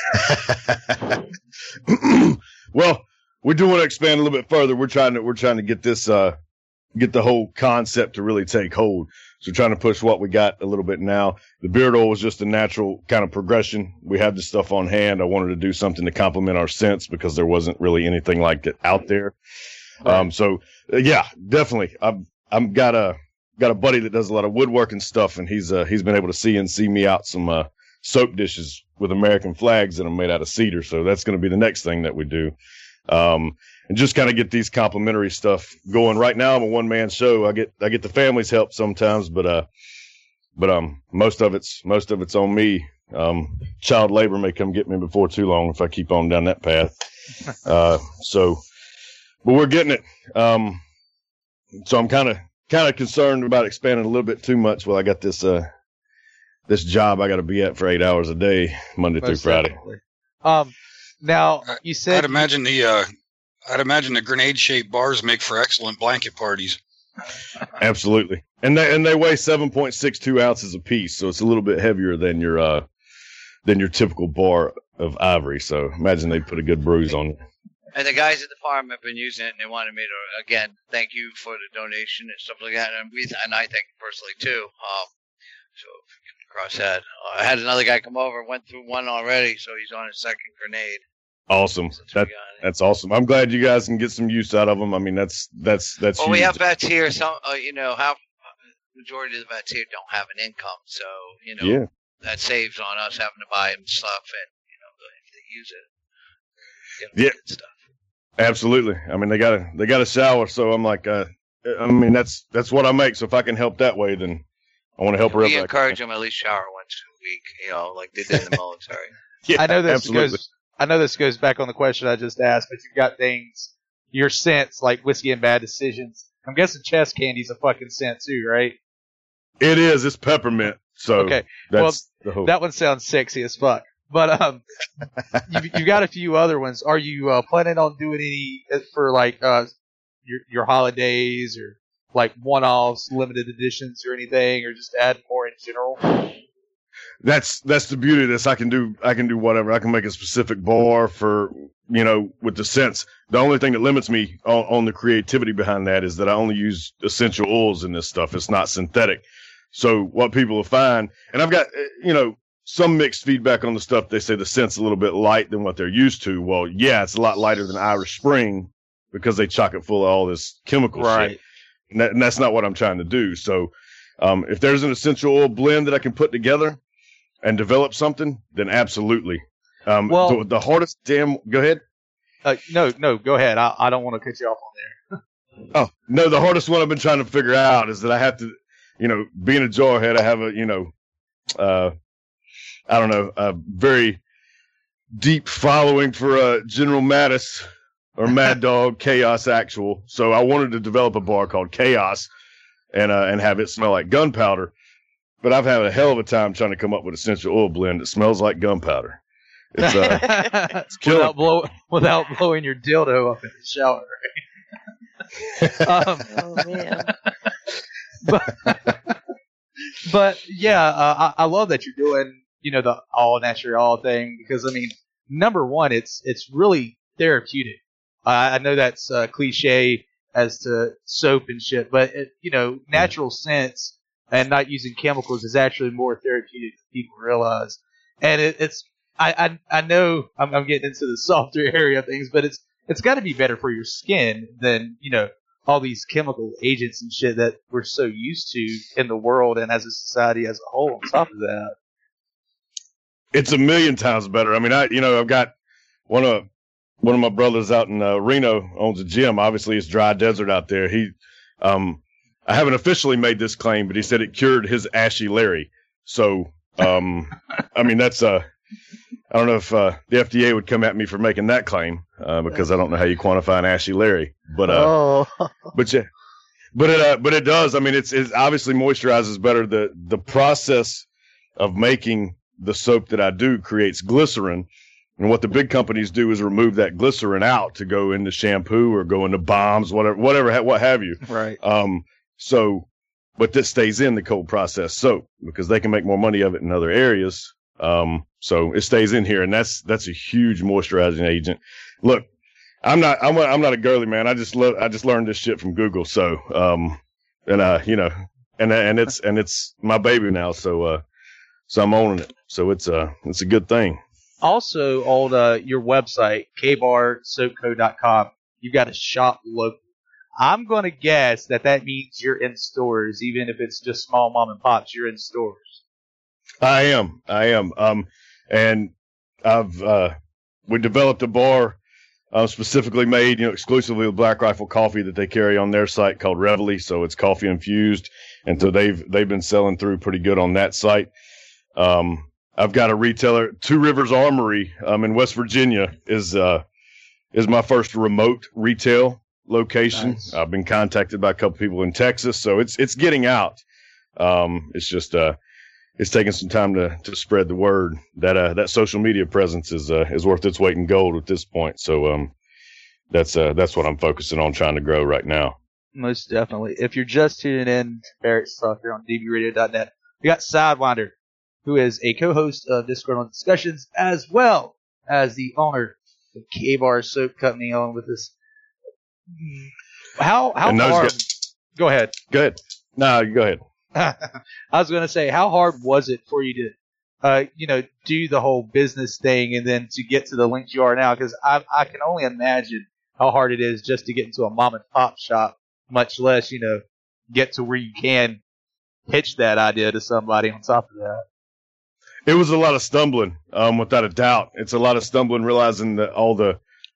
Well, we do want to expand a little bit further. We're trying to get this get the whole concept to really take hold. So we're trying to push what we got a little bit now. The beard oil was just a natural kind of progression. We had this stuff on hand. I wanted to do something to complement our scents because there wasn't really anything like it out there. Right. Yeah, definitely. I've got a buddy that does a lot of woodworking stuff, and he's been able to CNC me out some soap dishes with American flags that are made out of cedar. So that's going to be the next thing that we do. And just kind of get these complimentary stuff going. Right now, I'm a one-man show. I get the family's help sometimes, but most of it's on me. Child labor may come get me before too long if I keep on down that path. But we're getting it. So I'm kind of concerned about expanding a little bit too much. Well, I got this job I got to be at for 8 hours a day, Monday through Friday. Now you said I'd imagine the grenade-shaped bars make for excellent blanket parties. Absolutely, and they weigh 7.62 ounces apiece, so it's a little bit heavier than your typical bar of ivory. So imagine they put a good bruise on it. And the guys at the farm have been using it, and they wanted me to, again, thank you for the donation and stuff like that. And I thank you personally, too. So, cross that. I had another guy come over, went through one already, so he's on his second grenade. Awesome. That's awesome. I'm glad you guys can get some use out of them. I mean, that's Well, huge. we have vets here. Some, half majority of the vets here don't have an income, so Yeah. that saves on us having to buy them stuff, and they use it. Yeah. Good stuff. Absolutely. I mean, they got a shower, so I'm like, I mean, that's what I make. So if I can help that way, then I want to help her. We encourage them at least shower once a week, like they did in the military. Yeah, I know this absolutely. goes back on the question I just asked, but you've got things, your scents like Whiskey and Bad Decisions. I'm guessing chest candy's a fucking scent too, right? It is. It's peppermint. So okay. That's the hope. That one sounds sexy as fuck. But you've got a few other ones. Are you planning on doing any for like your holidays or like one-offs, limited editions, or anything, or just add more in general? That's the beauty of this. I can do whatever. I can make a specific bar for with the scents. The only thing that limits me on the creativity behind that is that I only use essential oils in this stuff. It's not synthetic. So what people will find, and I've got some mixed feedback on the stuff. They say the scent's a little bit light than what they're used to. Well, yeah, it's a lot lighter than Irish Spring because they chock it full of all this chemical shit. And that's not what I'm trying to do. So if there's an essential oil blend that I can put together and develop something, then absolutely. The hardest go ahead. No, go ahead. I don't want to cut you off on there. Oh, no, the hardest one I've been trying to figure out is that I have to, being a jarhead, I have a very deep following for General Mattis or Mad Dog Chaos Actual. So I wanted to develop a bar called Chaos and have it smell like gunpowder. But I've had a hell of a time trying to come up with essential oil blend that smells like gunpowder. It's it's killing without blowing your dildo up in the shower. Oh man. But yeah, I love that you're doing the all natural thing, because I mean, number one, it's really therapeutic. I know that's cliche as to soap and shit, but natural scents and not using chemicals is actually more therapeutic than people realize. And I know I'm getting into the softer area of things, but it's got to be better for your skin than all these chemical agents and shit that we're so used to in the world and as a society as a whole. On top of that, it's a million times better. I mean, I've got one of my brothers out in Reno owns a gym. Obviously, it's dry desert out there. I haven't officially made this claim, but he said it cured his Ashy Larry. So, I mean, that's I don't know if the FDA would come at me for making that claim because I don't know how you quantify an Ashy Larry. But but it does. I mean, it obviously moisturizes better. The process of making the soap that I do creates glycerin. And what the big companies do is remove that glycerin out to go into shampoo or go into bombs, whatever, what have you. Right. But this stays in the cold process soap because they can make more money of it in other areas. So it stays in here, and that's a huge moisturizing agent. Look, I'm not a girly man. I just learned this shit from Google. So, and it's my baby now. So I'm owning it. So it's a good thing. Also, on your website, kbarsoapco.com, you've got a shop local. I'm going to guess that means you're in stores, even if it's just small mom and pops. You're in stores. I am. And we developed a bar specifically made, exclusively with Black Rifle coffee that they carry on their site called Reveille. So it's coffee infused, and so they've been selling through pretty good on that site. I've got a retailer, Two Rivers Armory, in West Virginia is my first remote retail location. Nice. I've been contacted by a couple people in Texas, so it's getting out. It's just it's taking some time to spread the word that social media presence is worth its weight in gold at this point. So that's what I'm focusing on trying to grow right now. Most definitely. If you're just tuning in to Barrett's Talk here on dbradio.net, we got Sidewinder, who is a co-host of Disgruntled Discussions, as well as the owner the K-Bar Soap Company on with this. How hard? Go ahead. Go ahead. No, you go ahead. I was going to say, how hard was it for you to, do the whole business thing and then to get to the length you are now? Because I can only imagine how hard it is just to get into a mom and pop shop, much less, get to where you can pitch that idea to somebody on top of that. It was a lot of stumbling, without a doubt. It's a lot of stumbling, realizing that all the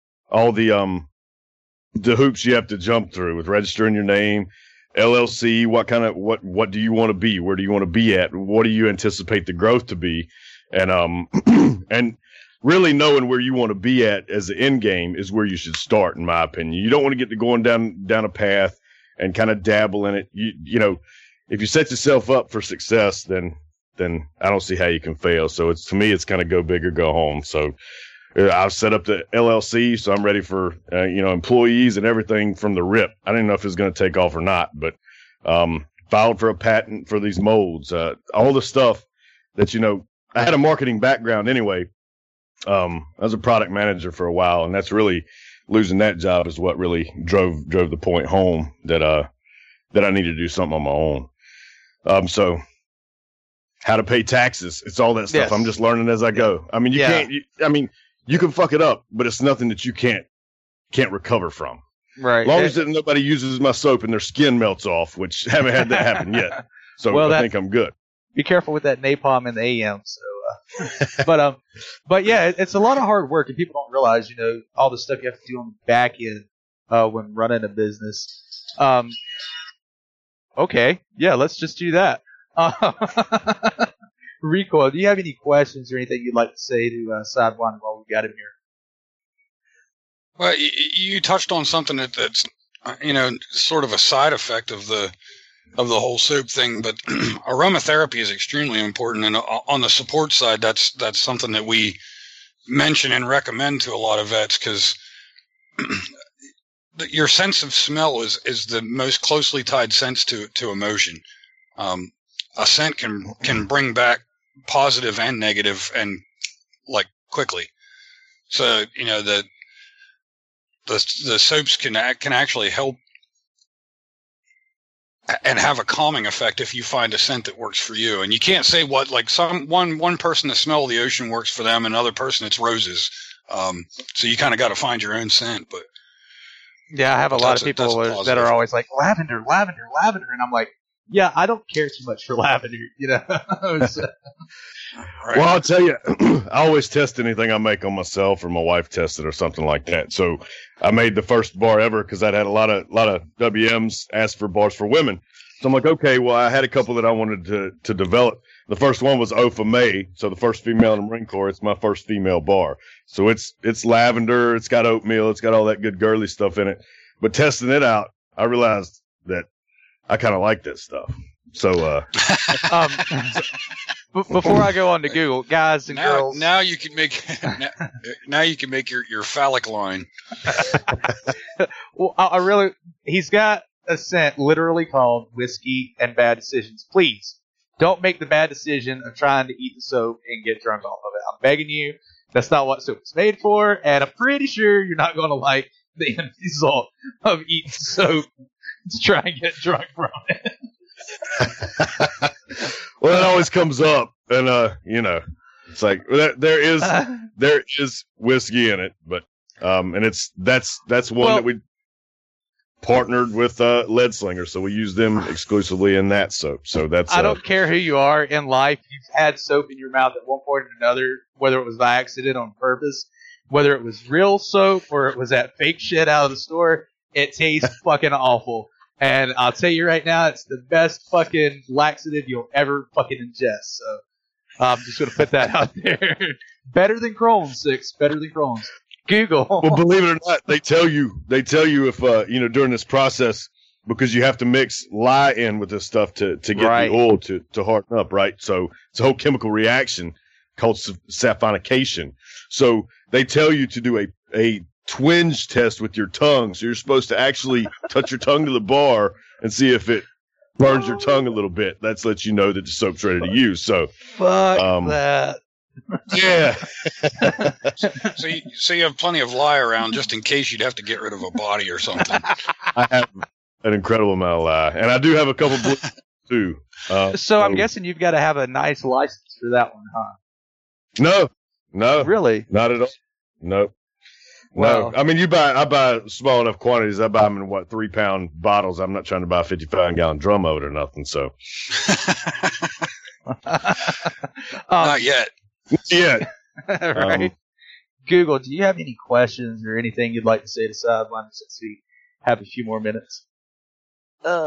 hoops you have to jump through with registering your name, LLC, what do you want to be? Where do you want to be at? What do you anticipate the growth to be? And and really knowing where you want to be at as the end game is where you should start, in my opinion. You don't want to get to going down a path and kind of dabble in it. If you set yourself up for success, then I don't see how you can fail. So to me, it's kind of go big or go home. So I've set up the LLC, so I'm ready for, employees and everything from the rip. I didn't know if it was going to take off or not, but filed for a patent for these molds, all the stuff that, I had a marketing background anyway. I was a product manager for a while, and that's really losing that job is what really drove the point home that I needed to do something on my own. So how to pay taxes, it's all that stuff. Yes. I'm just learning as I go. I mean, you can fuck it up, but it's nothing that you can't recover from. Right. As long as nobody uses my soap and their skin melts off, which haven't had that happen yet. So I think I'm good. Be careful with that napalm in the AM. So, but yeah, it's a lot of hard work, and people don't realize, all the stuff you have to do on the back end when running a business. Okay, yeah, let's just do that. Recoil, do you have any questions or anything you'd like to say to Sidewinder while we got him here? Well, you touched on something that's sort of a side effect of the whole soap thing, but aromatherapy is extremely important, and on the support side, that's something that we mention and recommend to a lot of vets, because your sense of smell is the most closely tied sense to emotion. A scent can bring back positive and negative, and quickly. So the soaps can actually help and have a calming effect if you find a scent that works for you. And you can't say what, one person, the smell of the ocean works for them, and another person it's roses. So you kind of got to find your own scent. But yeah, I have a lot of people that are always like lavender, and I'm like, yeah, I don't care too much for lavender, So. Right. Well, I'll tell you, I always test anything I make on myself, or my wife tests it or something like that. So I made the first bar ever because I'd had a lot of WMs ask for bars for women. So I'm like, okay, well, I had a couple that I wanted to develop. The first one was Ofa May, so the first female in the Marine Corps. It's my first female bar. So it's lavender, it's got oatmeal, it's got all that good girly stuff in it. But testing it out, I realized that I kind of like this stuff. So, before I go on to Google, guys and girls. Now you can make your phallic line. Well, he's got a scent literally called Whiskey and Bad Decisions. Please don't make the bad decision of trying to eat the soap and get drunk off of it. I'm begging you. That's not what soap is made for, and I'm pretty sure you're not going to like the end result of eating soap to try and get drunk from it. Well, it always comes up, and it's like there is whiskey in it, but and that's one that we partnered with Lead Slinger, so we use them exclusively in that soap. So that's I don't care who you are in life, you've had soap in your mouth at one point or another, whether it was by accident on purpose, whether it was real soap or it was that fake shit out of the store. It tastes fucking awful. And I'll tell you right now, it's the best fucking laxative you'll ever fucking ingest. So I'm just going to put that out there. Better than Crohn's, 6. Better than Crohn's. Google. Well, believe it or not, they tell you if, during this process, because you have to mix lye in with this stuff to get the oil to harden up, right? So it's a whole chemical reaction called saponification. So they tell you to do a twinge test with your tongue. So you're supposed to actually touch your tongue to the bar and see if it burns your tongue a little bit. That's lets you know that the soap's ready to use. So fuck that. Yeah. So you have plenty of lie around just in case you'd have to get rid of a body or something. I have an incredible amount of lie, and I do have a couple blues too. So I'm guessing you've got to have a nice license for that one, huh? No, really, not at all. No. Well, I mean, I buy small enough quantities. I buy them in 3-pound bottles. I'm not trying to buy a 55-gallon drum of it or nothing. So, not yet. Yeah. Right. Google, do you have any questions or anything you'd like to say to Sidewinder since we have a few more minutes? I'm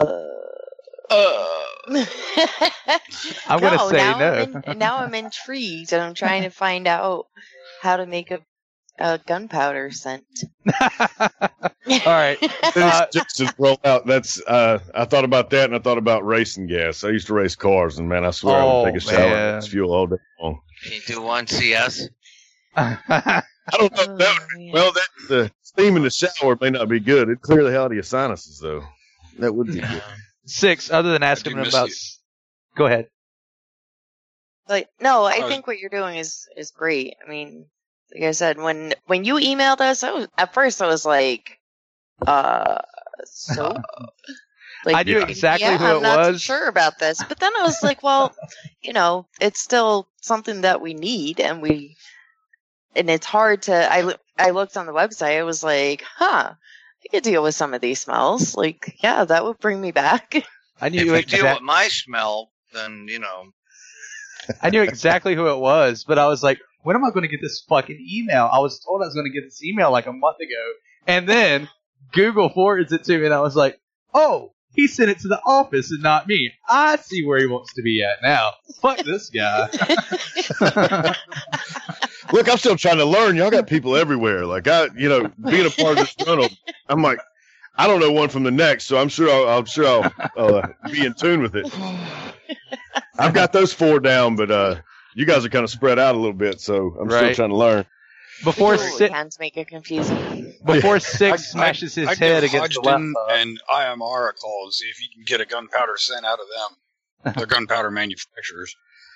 going to say no. Now I'm intrigued, and I'm trying to find out how to make a gunpowder scent. All right. Just roll out. That's I thought about that, and I thought about racing gas. I used to race cars, and man, I swear I would take a shower and it's fuel all day long. Can you do one CS? I don't know. The steam in the shower may not be good. It'd clear the hell out of your sinuses, though. That would be good. 6, other than asking him about... Go ahead. Like, no, I think what you're doing is great. I mean, like I said, when you emailed us, at first I was like, so? Like, I knew exactly who it I'm not was. Sure about this, but then I was like, well, it's still something that we need, and it's hard to. I looked on the website. I was like, I could deal with some of these smells. Like, yeah, that would bring me back. I knew if you deal with my smell, then I knew exactly who it was, but I was like, when am I going to get this fucking email? I was told I was going to get this email like a month ago, and then Google forwards it to me, and I was like, oh, he sent it to the office and not me. I see where he wants to be at now. Fuck this guy. Look, I'm still trying to learn. Y'all got people everywhere. Like being a part of this journal, I'm like, I don't know one from the next, so I'm sure I'll be in tune with it. I've got those 4 down, but you guys are kind of spread out a little bit, so I'm still trying to learn. Before hands make it confusing. Before 6 smashes his head against the laptop. And IMR a call and see if you can get a gunpowder scent out of them. They're gunpowder manufacturers.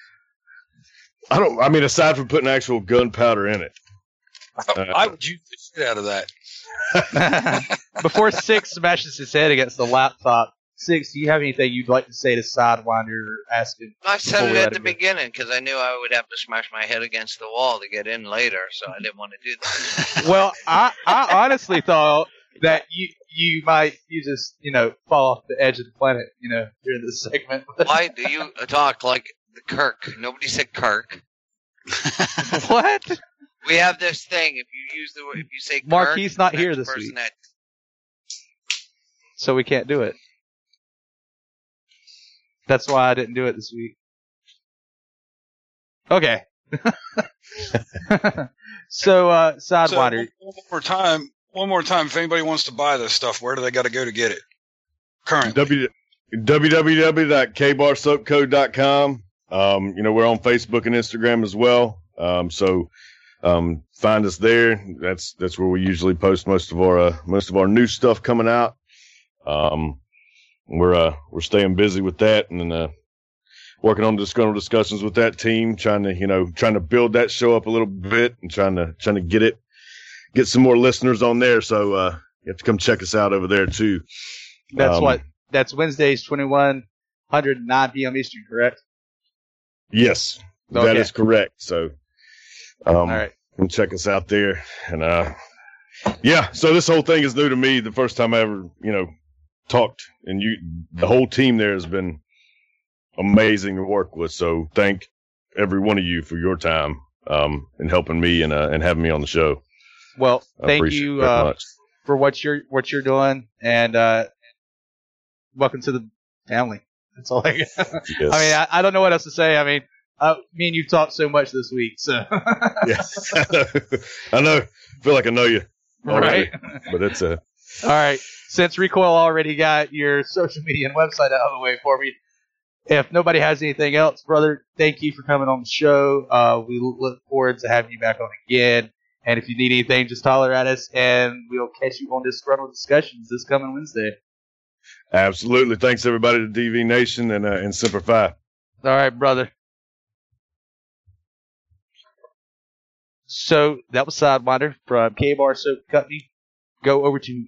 Aside from putting actual gunpowder in it. I would use the shit out of that. Before 6 smashes his head against the laptop, 6, do you have anything you'd like to say to Sidewinder asking? I said it at the beginning because I knew I would have to smash my head against the wall to get in later, so I didn't want to do that. Well, I honestly thought that you might just fall off the edge of the planet during this segment. Why do you talk like the Kirk? Nobody said Kirk. What? We have this thing. If you say Kirk, Marquis not here this week, so we can't do it. That's why I didn't do it this week. Okay. So, Sidewinder. So, one more time. If anybody wants to buy this stuff, where do they got to go to get it? Currently. www.kbarsoapco.com. We're on Facebook and Instagram as well. So find us there. That's where we usually post most of our new stuff coming out. We're staying busy with that and working on disgruntled discussions with that team, trying to build that show up a little bit and trying to get some more listeners on there. So you have to come check us out over there too. That's Wednesdays 2100 9 p.m. Eastern, correct? Yes, okay. That is correct. So all right, come check us out there. And so this whole thing is new to me. The first time I ever talked, and the whole team there has been amazing to work with. So thank every one of you for your time and helping me and having me on the show. Well, thank you for what you're doing, and welcome to the family. That's all I got. Yes. I mean, I don't know what else to say. I mean, me and you talked so much this week, so yes, I know. I feel like I know you already, right? But it's all right. Since Recoil already got your social media and website out of the way for me, if nobody has anything else, brother, thank you for coming on the show. We look forward to having you back on again. And if you need anything, just holler at us, and we'll catch you on Disgruntled Discussions this coming Wednesday. Absolutely. Thanks, everybody, to DV Nation and Semper Fi. All right, brother. So that was Sidewinder from K-Bar Soap Company. Go over to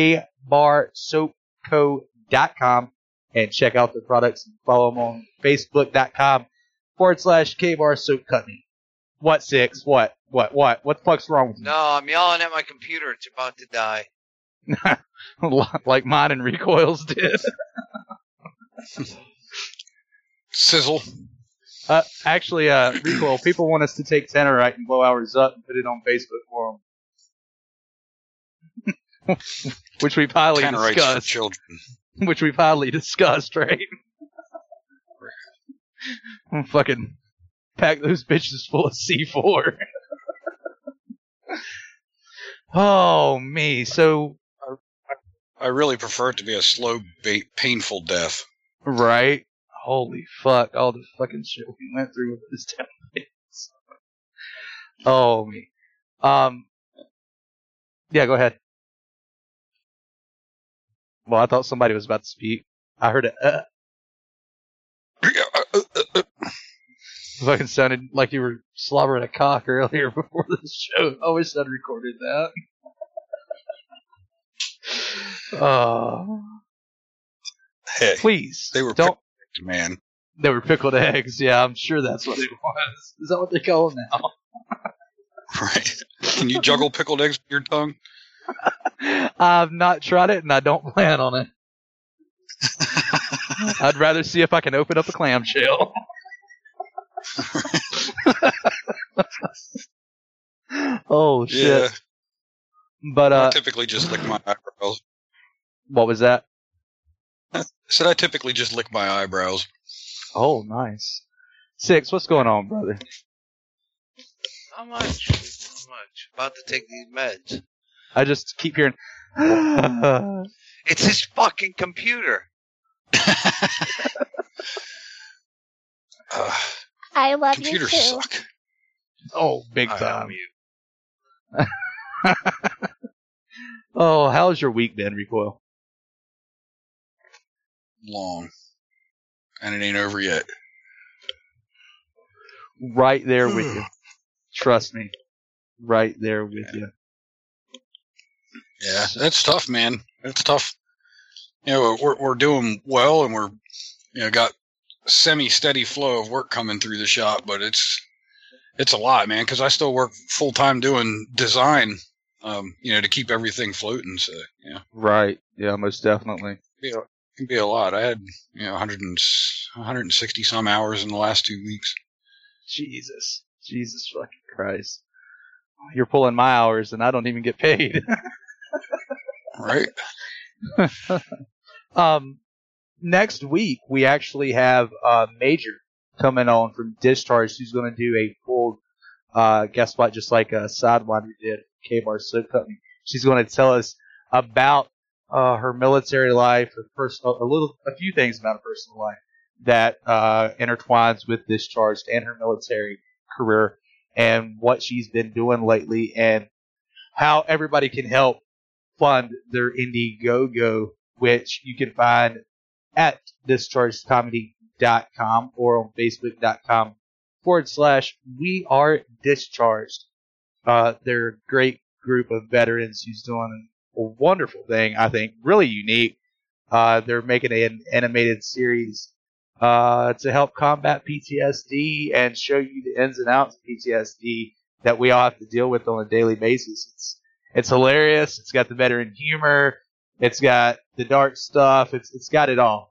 kbarsoapco.com and check out their products and follow them on facebook.com/K-Bar Soap Company. What, Six? What? What the fuck's wrong with you? No, I'm yelling at my computer. It's about to die. Like mine and Recoils did. Sizzle. Actually, Recoil, people want us to take Tannerite and blow ours up and put it on Facebook for them. Which we've highly Tannerite's discussed. for children. Which we've highly discussed, right? I'm fucking pack those bitches full of C4. Oh, me. So... I really prefer it to be a slow, painful death. Right? Holy fuck. All the fucking shit we went through with this templates. Oh, me. Yeah, go ahead. Well, I thought somebody was about to speak. I heard it. Fucking sounded like you were slobbering a cock earlier before the show. I wish I'd recorded that. Hey, please. They were don't, man. They were pickled eggs. Yeah, I'm sure that's what it was. Is that what they call them now? Right. Can you juggle pickled eggs with your tongue? I've not tried it, and I don't plan on it. I'd rather see if I can open up a clamshell. Oh, shit. Yeah. But, I typically just lick my eyebrows. What was that? I said I typically just lick my eyebrows. Oh, nice. Six, what's going on, brother? Not much. Not much. About to take these meds. I just keep hearing... It's his fucking computer. I love computers you too. suck. Oh, big time. Oh, how's your week been, Recoil? Long. And it ain't over yet. Right there with you. Trust me. Right there with you. Yeah, that's tough, man. It's tough. You know, we're doing well, and we're, you know, got semi-steady flow of work coming through the shop, but it's a lot, man, because I still work full-time doing design, you know, to keep everything floating, so, yeah. Right. Yeah, most definitely. It can be a lot. I had, you know, 160 some hours in the last 2 weeks. Jesus. Jesus fucking Christ. You're pulling my hours, and I don't even get paid. Right. Next week, we actually have Major coming on from Discharge, who's going to do a full guest spot, just like Sidewinder did, K-Bar Soap Company. She's going to tell us about her military life, a few things about her personal life that intertwines with Discharge and her military career, and what she's been doing lately, and how everybody can help fund their Indiegogo, which you can find at dischargedcomedy.com or on facebook.com/We Are Discharged. They're a great group of veterans who's doing a wonderful thing, I think, really unique. They're making an animated series to help combat PTSD and show you the ins and outs of PTSD that we all have to deal with on a daily basis. It's hilarious. It's got the veteran humor. It's got the dark stuff. It's got it all.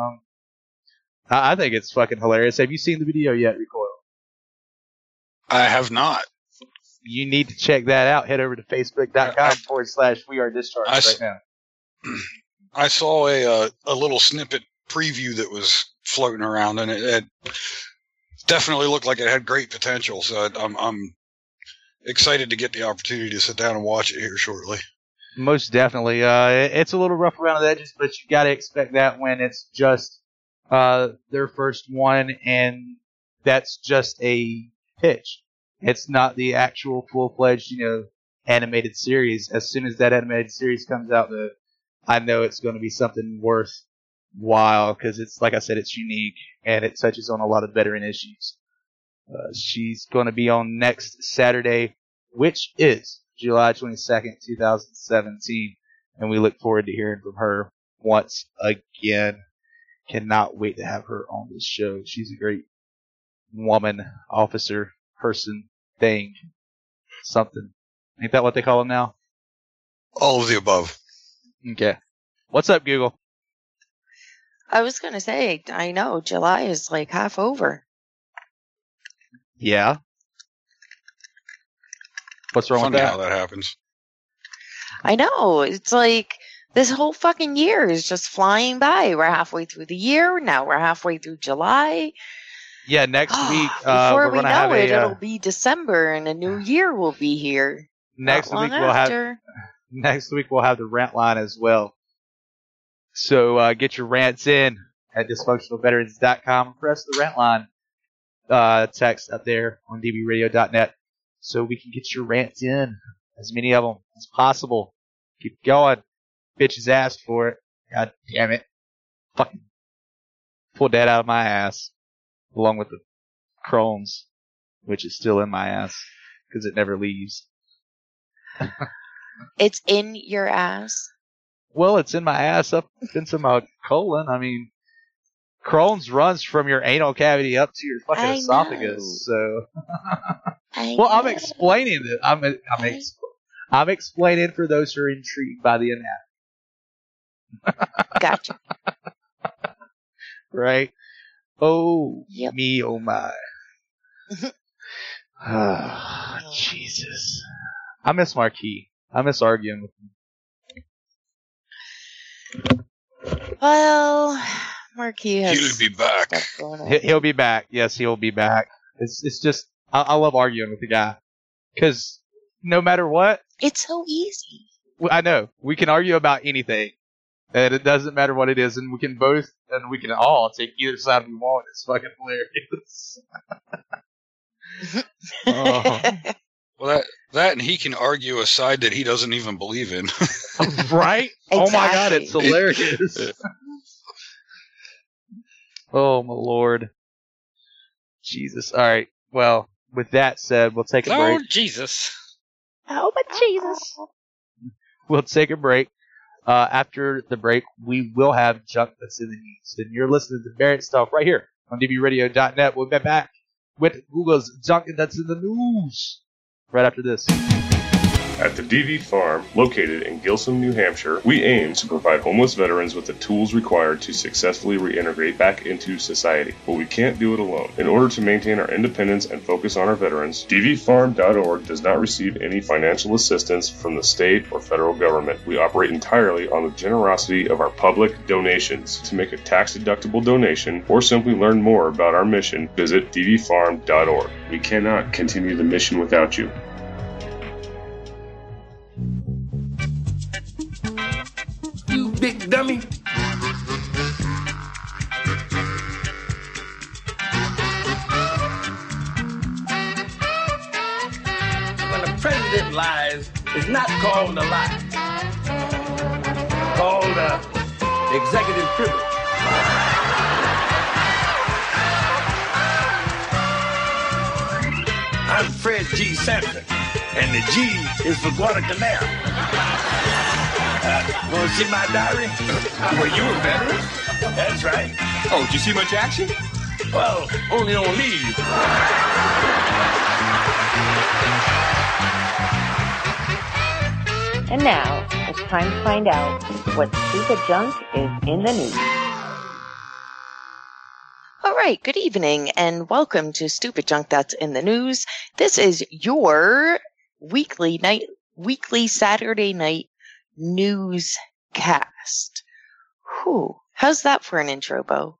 I think it's fucking hilarious. Have you seen the video yet, Recoil? I have not. You need to check that out. Head over to facebook.com/We Are Discharged right now. I saw a little snippet preview that was floating around, and it definitely looked like it had great potential. So I'm excited to get the opportunity to sit down and watch it here shortly. Most definitely. It's a little rough around the edges, but you got to expect that when it's just their first one, and that's just a pitch. It's not the actual full-fledged, animated series. As soon as that animated series comes out, though, I know it's going to be something worthwhile because it's, like I said, it's unique and it touches on a lot of veteran issues. She's going to be on next Saturday, which is July 22nd, 2017. And we look forward to hearing from her once again. Cannot wait to have her on this show. She's a great woman, officer, person, thing, something. Ain't that what they call them now? All of the above. Okay. What's up, Google? I was going to say, I know, July is like half over. Yeah. What's wrong Funny with that? how that happens. I know. It's like this whole fucking year is just flying by. We're halfway through the year. Now we're halfway through July. Yeah, next week Before we're we going to know have it, a it'll be December and a new year will be here. next Not week long we'll have after. next week we'll have the rant line as well. So get your rants in at dysfunctionalveterans.com and press the rant line text up there on dbradio.net so we can get your rants in, as many of them as possible. Keep going. Bitches asked for it. God damn it. Fucking pulled that out of my ass. Along with the Crohn's, which is still in my ass because it never leaves. It's in your ass. Well, it's in my ass up into my colon. I mean, Crohn's runs from your anal cavity up to your fucking esophagus. So, well, I'm explaining it. I'm explaining for those who are intrigued by the anatomy. Gotcha. Right? Oh, me, oh my. Oh, Jesus. I miss Marquis. I miss arguing with him. Well, Marquis has He'll be back. stuff going on. He'll be back. Yes, he'll be back. It's just, I love arguing with the guy. Because no matter what, It's so easy. I know, we can argue about anything. And it doesn't matter what it is, and we can all take either side we want. It's fucking hilarious. Oh. Well, that and he can argue a side that he doesn't even believe in. Right? Oh my God, it's Exactly. hilarious. Oh my Lord. Jesus. All right. Well, with that said, we'll take a break. Lord Jesus. Oh, but Jesus. We'll take a break. After the break, we will have Junk That's in the News. And you're listening to Barrett Stuff right here on dbradio.net. We'll be back with Google's Junk That's in the News right after this. At the DV Farm, located in Gilsum, New Hampshire, we aim to provide homeless veterans with the tools required to successfully reintegrate back into society, but we can't do it alone. In order to maintain our independence and focus on our veterans, dvfarm.org does not receive any financial assistance from the state or federal government. We operate entirely on the generosity of our public donations. To make a tax-deductible donation or simply learn more about our mission, visit dvfarm.org. We cannot continue the mission without you. You big dummy. When the president lies, it's not called a lie. It's called executive privilege. I'm Fred G. Sampson, and the G is for Guadalcanal. Want to see my diary? Were you a veteran? That's right. Oh, did you see much action? Well, only on leave. And now, it's time to find out what stupid junk is in the news. All right, good evening, and welcome to Stupid Junk That's in the News. This is your weekly Saturday night newscast. Whew. How's that for an intro, Bo?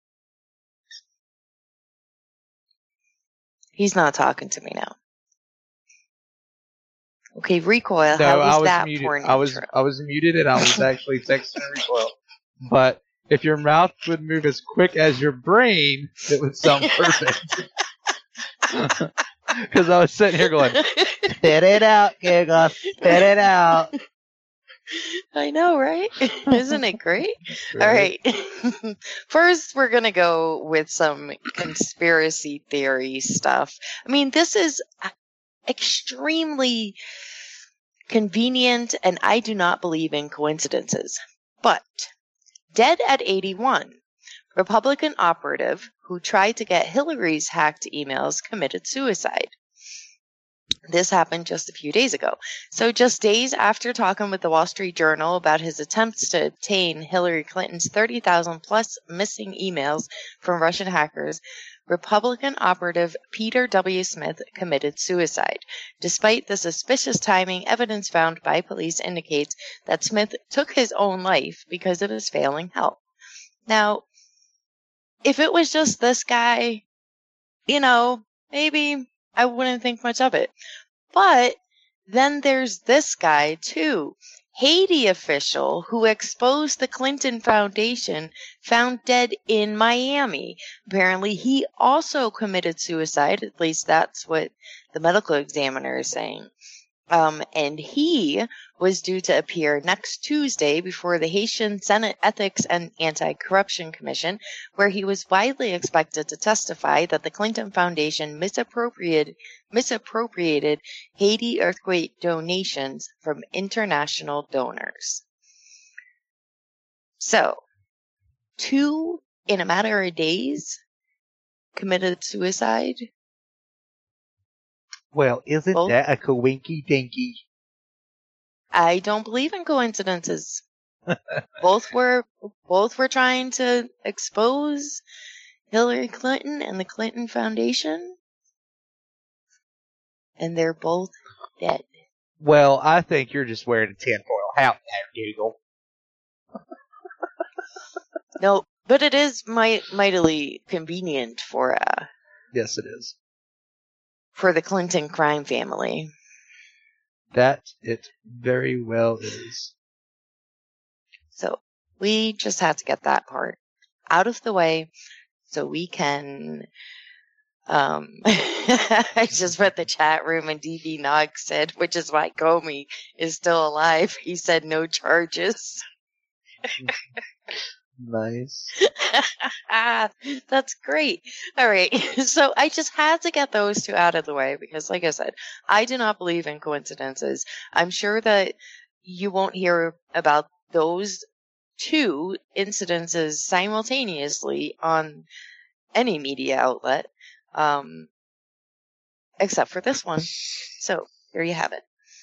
He's not talking to me now. Okay, Recoil, No, how I was was that muted. for an I was intro? muted, and I was actually texting Recoil. But if your mouth would move as quick as your brain, it would sound perfect. Because I was sitting here going, spit it out, Giggle, spit it out. I know, right? Isn't it great? All right. First, we're going to go with some conspiracy theory stuff. I mean, this is extremely convenient, and I do not believe in coincidences. But, dead at 81, Republican operative who tried to get Hillary's hacked emails committed suicide. This happened just a few days ago. So just days after talking with the Wall Street Journal about his attempts to obtain Hillary Clinton's 30,000 plus missing emails from Russian hackers, Republican operative Peter W. Smith committed suicide. Despite the suspicious timing, evidence found by police indicates that Smith took his own life because of his failing health. Now, if it was just this guy, maybe I wouldn't think much of it. But then there's this guy, too. Haiti official who exposed the Clinton Foundation found dead in Miami. Apparently, he also committed suicide. At least that's what the medical examiner is saying. And he was due to appear next Tuesday before the Haitian Senate Ethics and Anti-Corruption Commission, where he was widely expected to testify that the Clinton Foundation misappropriated Haiti earthquake donations from international donors. So, 2 in a matter of days committed suicide. Well, isn't that a coinky dinky? I don't believe in coincidences. Both were trying to expose Hillary Clinton and the Clinton Foundation, and they're both dead. Well, I think you're just wearing a tinfoil hat there, Google. No, but it is mightily convenient for Yes, it is. For the Clinton crime family. That it very well is. So, we just had to get that part out of the way so we can... I just read the chat room and DB Nog said, which is why Comey is still alive. He said no charges. Nice. That's great. All right. So I just had to get those two out of the way because, like I said, I do not believe in coincidences. I'm sure that you won't hear about those 2 incidences simultaneously on any media outlet, except for this one. So there you have it.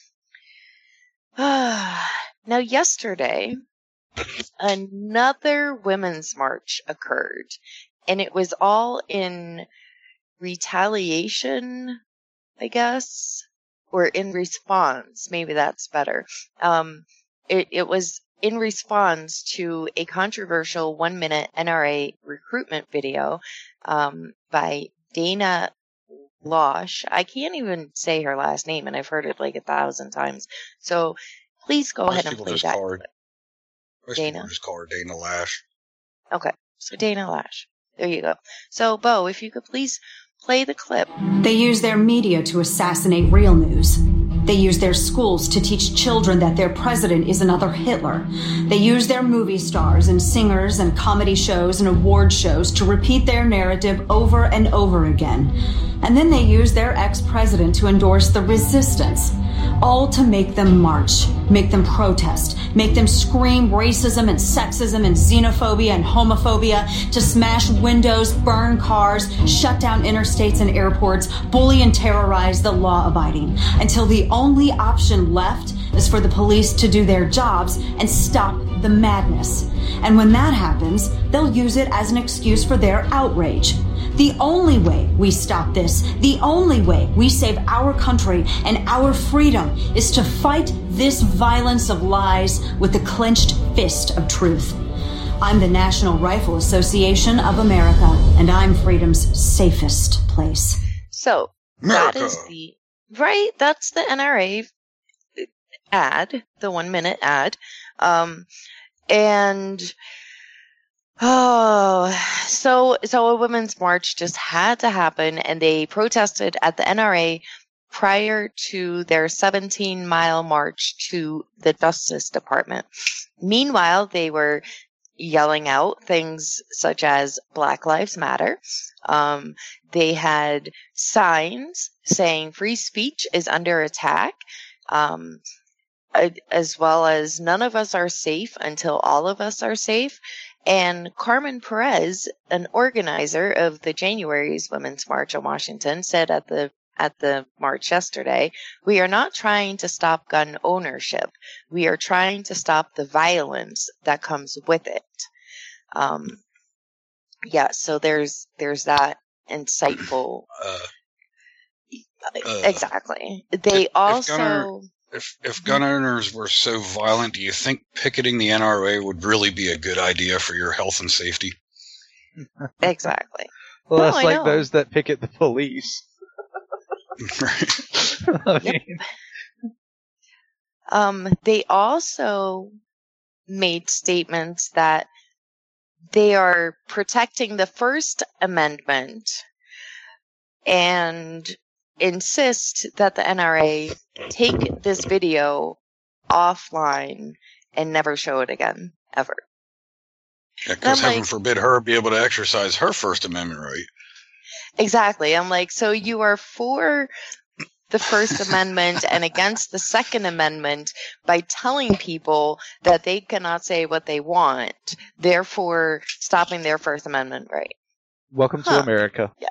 Now, yesterday, another women's march occurred, and it was all in retaliation, I guess, or in response. Maybe that's better. It was in response to a controversial 1-minute NRA recruitment video by Dana Loesch. I can't even say her last name, and I've heard it like 1,000 times. So please go ahead and play that. Dana. Just call her Dana Loesch. Okay, so Dana Loesch. There you go. So, Bo, if you could please play the clip. They use their media to assassinate real news. They use their schools to teach children that their president is another Hitler. They use their movie stars and singers and comedy shows and award shows to repeat their narrative over and over again. And then they use their ex-president to endorse the resistance, all to make them march, make them protest, make them scream racism and sexism and xenophobia and homophobia, to smash windows, burn cars, shut down interstates and airports, bully and terrorize the law-abiding, until the only option left is for the police to do their jobs and stop the madness. And when that happens, they'll use it as an excuse for their outrage. The only way we stop this, the only way we save our country and our freedom is to fight this violence of lies with the clenched fist of truth. I'm the National Rifle Association of America, and I'm freedom's safest place. So, America. That is that's the NRA ad, the 1-minute ad. So a women's march just had to happen, and they protested at the NRA prior to their 17-mile march to the Justice Department. Meanwhile, they were yelling out things such as Black Lives Matter. They had signs saying free speech is under attack, as well as none of us are safe until all of us are safe. And Carmen Perez, an organizer of the January's Women's March in Washington, said at the march yesterday, "We are not trying to stop gun ownership. We are trying to stop the violence that comes with it." Yeah, so there's that insightful. Exactly. They also. If gun owners were so violent, do you think picketing the NRA would really be a good idea for your health and safety? Exactly. Well, No, that's I like know. those that picket the police. I mean, They also made statements that they are protecting the First Amendment and insist that the NRA take this video offline and never show it again, ever. Because And I'm heaven forbid her be able to exercise her First Amendment right. Exactly. I'm like, so you are for the First Amendment and against the Second Amendment by telling people that they cannot say what they want, therefore stopping their First Amendment right. welcome to America. Yeah.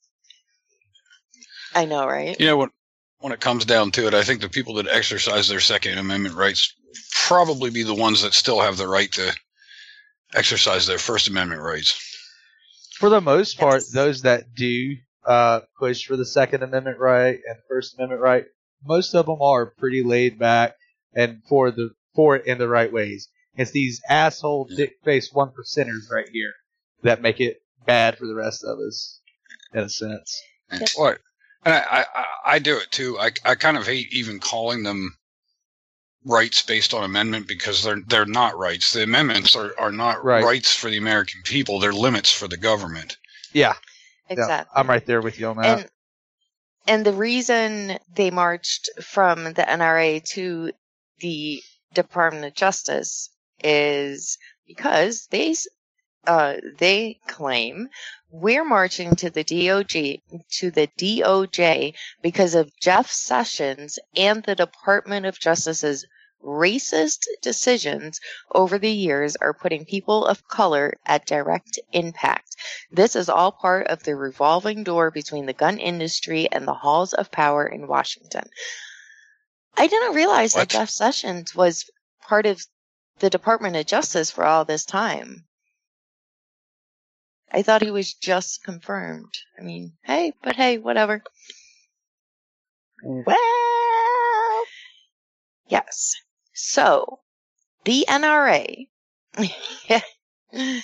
I know, right? You know, when it comes down to it, I think the people that exercise their Second Amendment rights probably be the ones that still have the right to exercise their First Amendment rights. For the most part, those that do push for the Second Amendment right and the First Amendment right, most of them are pretty laid back and for it in the right ways. It's these asshole dick-faced 1%ers right here that make it bad for the rest of us, in a sense. What? And I do it too. I kind of hate even calling them rights based on amendment because they're not rights. The amendments are not rights for the American people. They're limits for the government. Yeah. Exactly. Yeah, I'm right there with you on that. And the reason they marched from the NRA to the Department of Justice is because they claim we're marching to the DOJ because of Jeff Sessions and the Department of Justice's racist decisions over the years are putting people of color at direct impact. This is all part of the revolving door between the gun industry and the halls of power in Washington. I didn't realize that Jeff Sessions was part of the Department of Justice for all this time. I thought he was just confirmed. I mean, hey, whatever. Well, yes. So, the NRA, the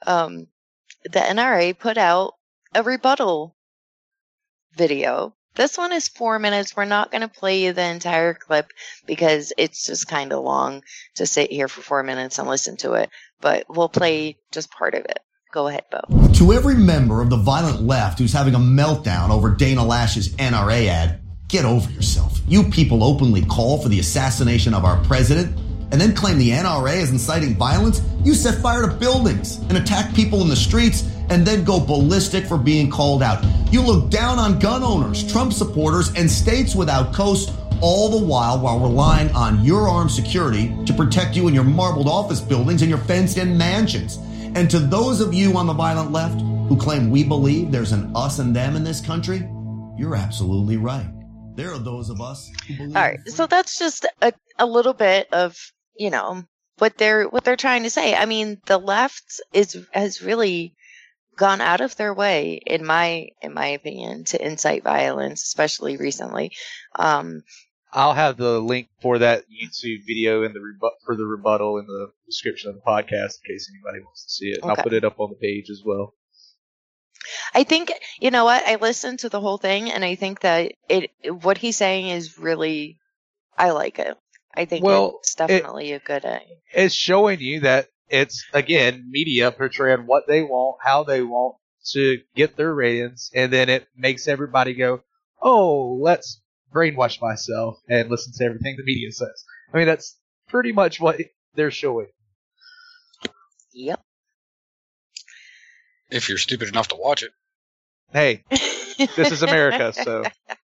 NRA put out a rebuttal video. This one is 4 minutes. We're not going to play you the entire clip because it's just kind of long to sit here for 4 minutes and listen to it. But we'll play just part of it. Go ahead, Bo. To every member of the violent left who's having a meltdown over Dana Lash's NRA ad, get over yourself. You people openly call for the assassination of our president and then claim the NRA is inciting violence. You set fire to buildings and attack people in the streets and then go ballistic for being called out. You look down on gun owners, Trump supporters, and states without coast, all the while relying on your armed security to protect you in your marbled office buildings and your fenced-in mansions. And to those of you on the violent left who claim we believe there's an us and them in this country, you're absolutely right. There are those of us who believe. All right, so that's just a little bit of, you know, what they're trying to say. I mean, the left has really gone out of their way, in my opinion, to incite violence, especially recently. I'll have the link for that YouTube video in the rebuttal in the description of the podcast in case anybody wants to see it. And I'll put it up on the page as well. I think, you know what, I listened to the whole thing and I think that what he's saying is really, I like it. I think it's definitely a good idea. It's showing you that it's, again, media portraying what they want, how they want to get their ratings, and then it makes everybody go, oh, let's brainwash myself and listen to everything the media says. I mean, that's pretty much what they're showing. Yep. If you're stupid enough to watch it. Hey, this is America, so.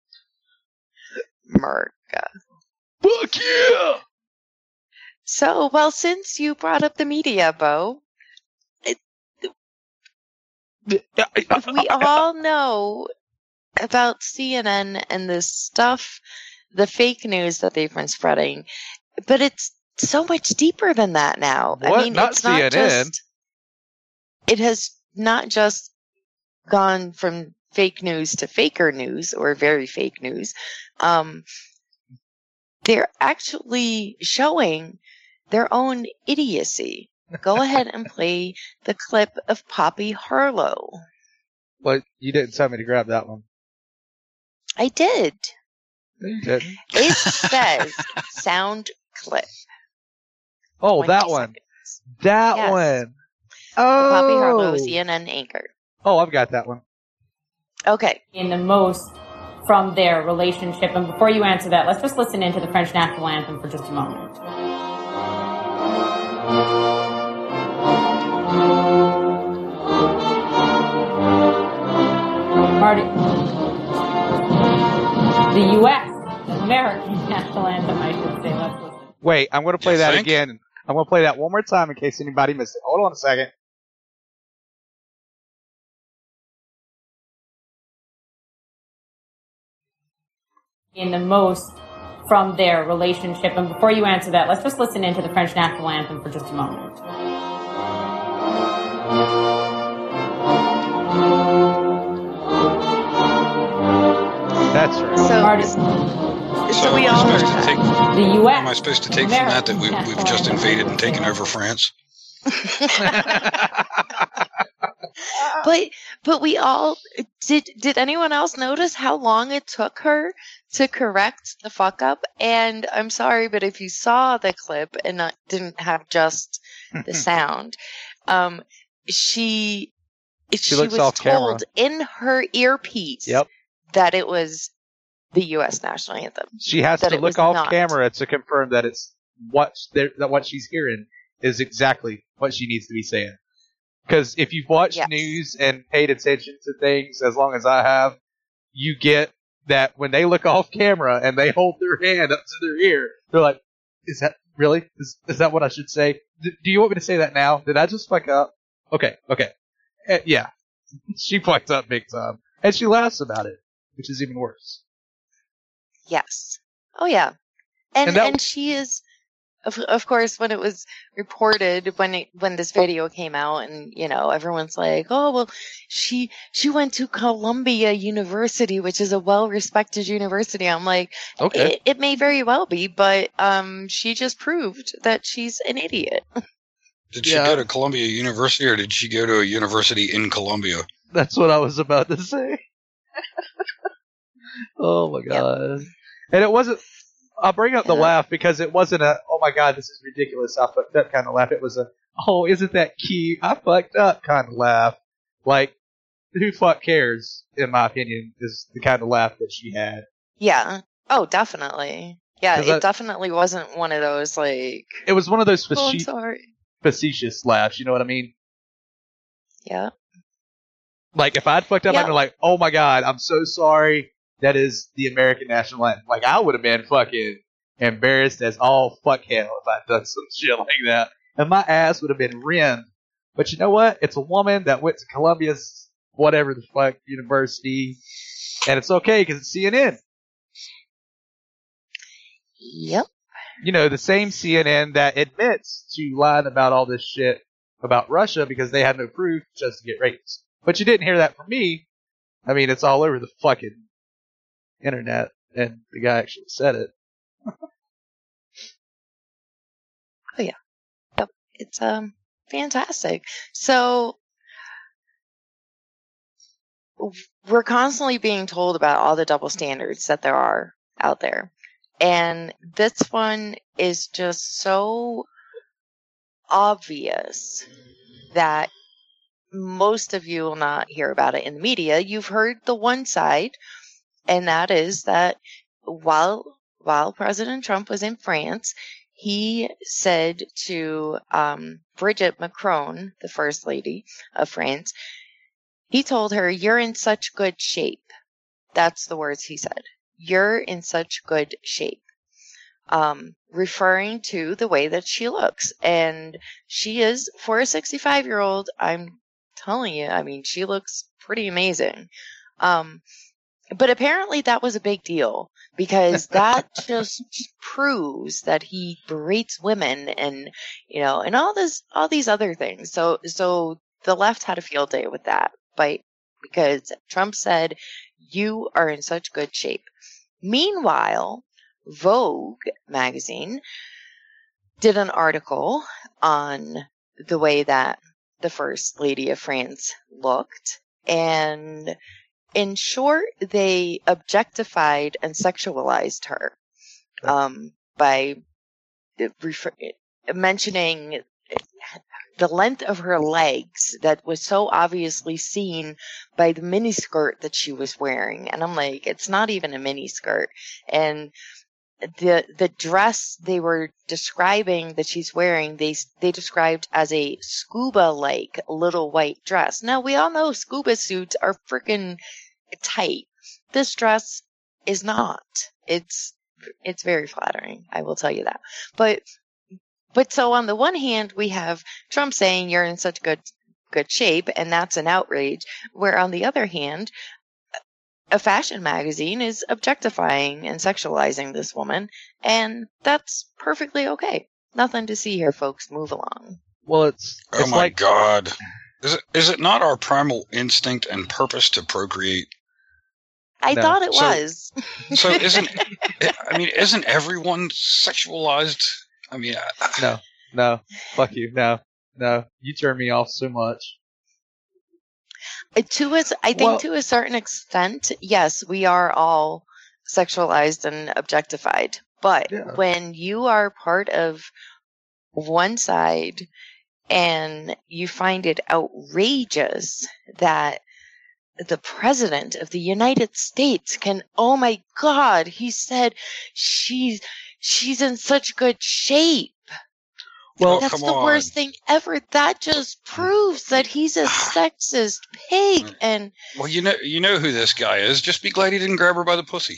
America. Fuck yeah! So, well, since you brought up the media, Bo, we all know about CNN and this stuff, the fake news that they've been spreading, but it's so much deeper than that now. What? I mean, Not it's CNN. not just. It has not just gone from fake news to faker news or very fake news. They're actually showing their own idiocy. Go ahead and play the clip of Poppy Harlow. Well, you didn't tell me to grab that one. I did. No, you didn't. It says sound clip. Oh, that one. That Yes. one. Poppy Harlow, Oh. CNN anchor. Oh, I've got that one. Okay. In the most from their relationship. And before you answer that, let's just listen into the French national anthem for just a moment. Marty. The U.S. American national anthem, I should say. Let's listen. Wait, I'm going to play You that think? again. I'm going to play that one more time in case anybody missed it. Hold on a second. In the most from their relationship. And before you answer that, let's just listen into the French national anthem for just a moment. That's right. So we all heard that. The U.S. Am I supposed to take from that we've just invaded and taken over France? But we all did anyone else notice how long it took her to correct the fuck up? And I'm sorry, but if you saw the clip and didn't have just the sound, she looks was off told camera. in her earpiece that it was the U.S. national anthem. She has that to it look was off not. camera to confirm that it's what she's hearing is exactly what she needs to be saying. Because if you've watched news and paid attention to things as long as I have, you get that when they look off camera and they hold their hand up to their ear, they're like, "Is that really? Is that what I should say? Do you want me to say that now? Did I just fuck up?" Okay. Yeah, she fucked up big time, and she laughs about it, which is even worse. Yes. Oh yeah. And And that- she is, of course, when it was reported, when this video came out, and everyone's like, oh well, she went to Columbia University, which is a well-respected university. I'm like, Okay. it may very well be, but she just proved that she's an idiot. Did she go to Columbia University or did she go to a university in Columbia? That's what I was about to say. Oh my god. And it wasn't, I'll bring up the laugh because it wasn't a, oh my god, this is ridiculous, I fucked up kind of laugh. It was a, oh, isn't that cute? I fucked up kind of laugh. Like, who fuck cares, in my opinion, is the kind of laugh that she had. Yeah. Oh, definitely. Yeah, 'Cause it definitely wasn't one of those like. It was one of those Oh, I'm sorry. facetious laughs, you know what I mean? Yeah. Like, if I'd fucked up, Yeah. I'd be like, oh my god, I'm so sorry. That is the American national anthem. Like, I would have been fucking embarrassed as all fuck hell if I'd done some shit like that. And my ass would have been rimmed. But you know what? It's a woman that went to Columbia's whatever the fuck university. And it's okay because it's CNN. Yep. You know, the same CNN that admits to lying about all this shit about Russia because they had no proof just to get ratings. But you didn't hear that from me. I mean, it's all over the fucking internet, and the guy actually said it. Oh yeah. Yep. It's fantastic. So we're constantly being told about all the double standards that there are out there. And this one is just so obvious that most of you will not hear about it in the media. You've heard the one side, and that is that while President Trump was in France, he said to Brigitte Macron, the first lady of France, he told her, "You're in such good shape." That's the words he said. "You're in such good shape." Referring to the way that she looks. And she is, for a 65-year-old, I'm telling you, I mean, she looks pretty amazing. But apparently that was a big deal because that just proves that he berates women and, and all these other things. So the left had a field day with that, but because Trump said, "You are in such good shape." Meanwhile, Vogue magazine did an article on the way that the First Lady of France looked, and in short, they objectified and sexualized her by mentioning the length of her legs that was so obviously seen by the miniskirt that she was wearing. And I'm like, it's not even a miniskirt. And the dress they were describing that she's wearing, they described as a scuba-like little white dress. Now, we all know scuba suits are freaking tight. This dress is not. It's very flattering, I will tell you that. But so on the one hand, we have Trump saying you're in such good shape, and that's an outrage. Where on the other hand, a fashion magazine is objectifying and sexualizing this woman, and that's perfectly okay. Nothing to see here, folks. Move along. Well, it's oh my God. Is it not our primal instinct and purpose to procreate? I thought it was. So isn't everyone sexualized? I mean, no, fuck you, no, you turn me off so much. I think to a certain extent, yes, we are all sexualized and objectified. But when you are part of one side and you find it outrageous that the president of the United States can, oh my God, he said she's in such good shape. Well, that's the worst thing ever. That just proves that he's a sexist pig. And well, you know who this guy is. Just be glad he didn't grab her by the pussy.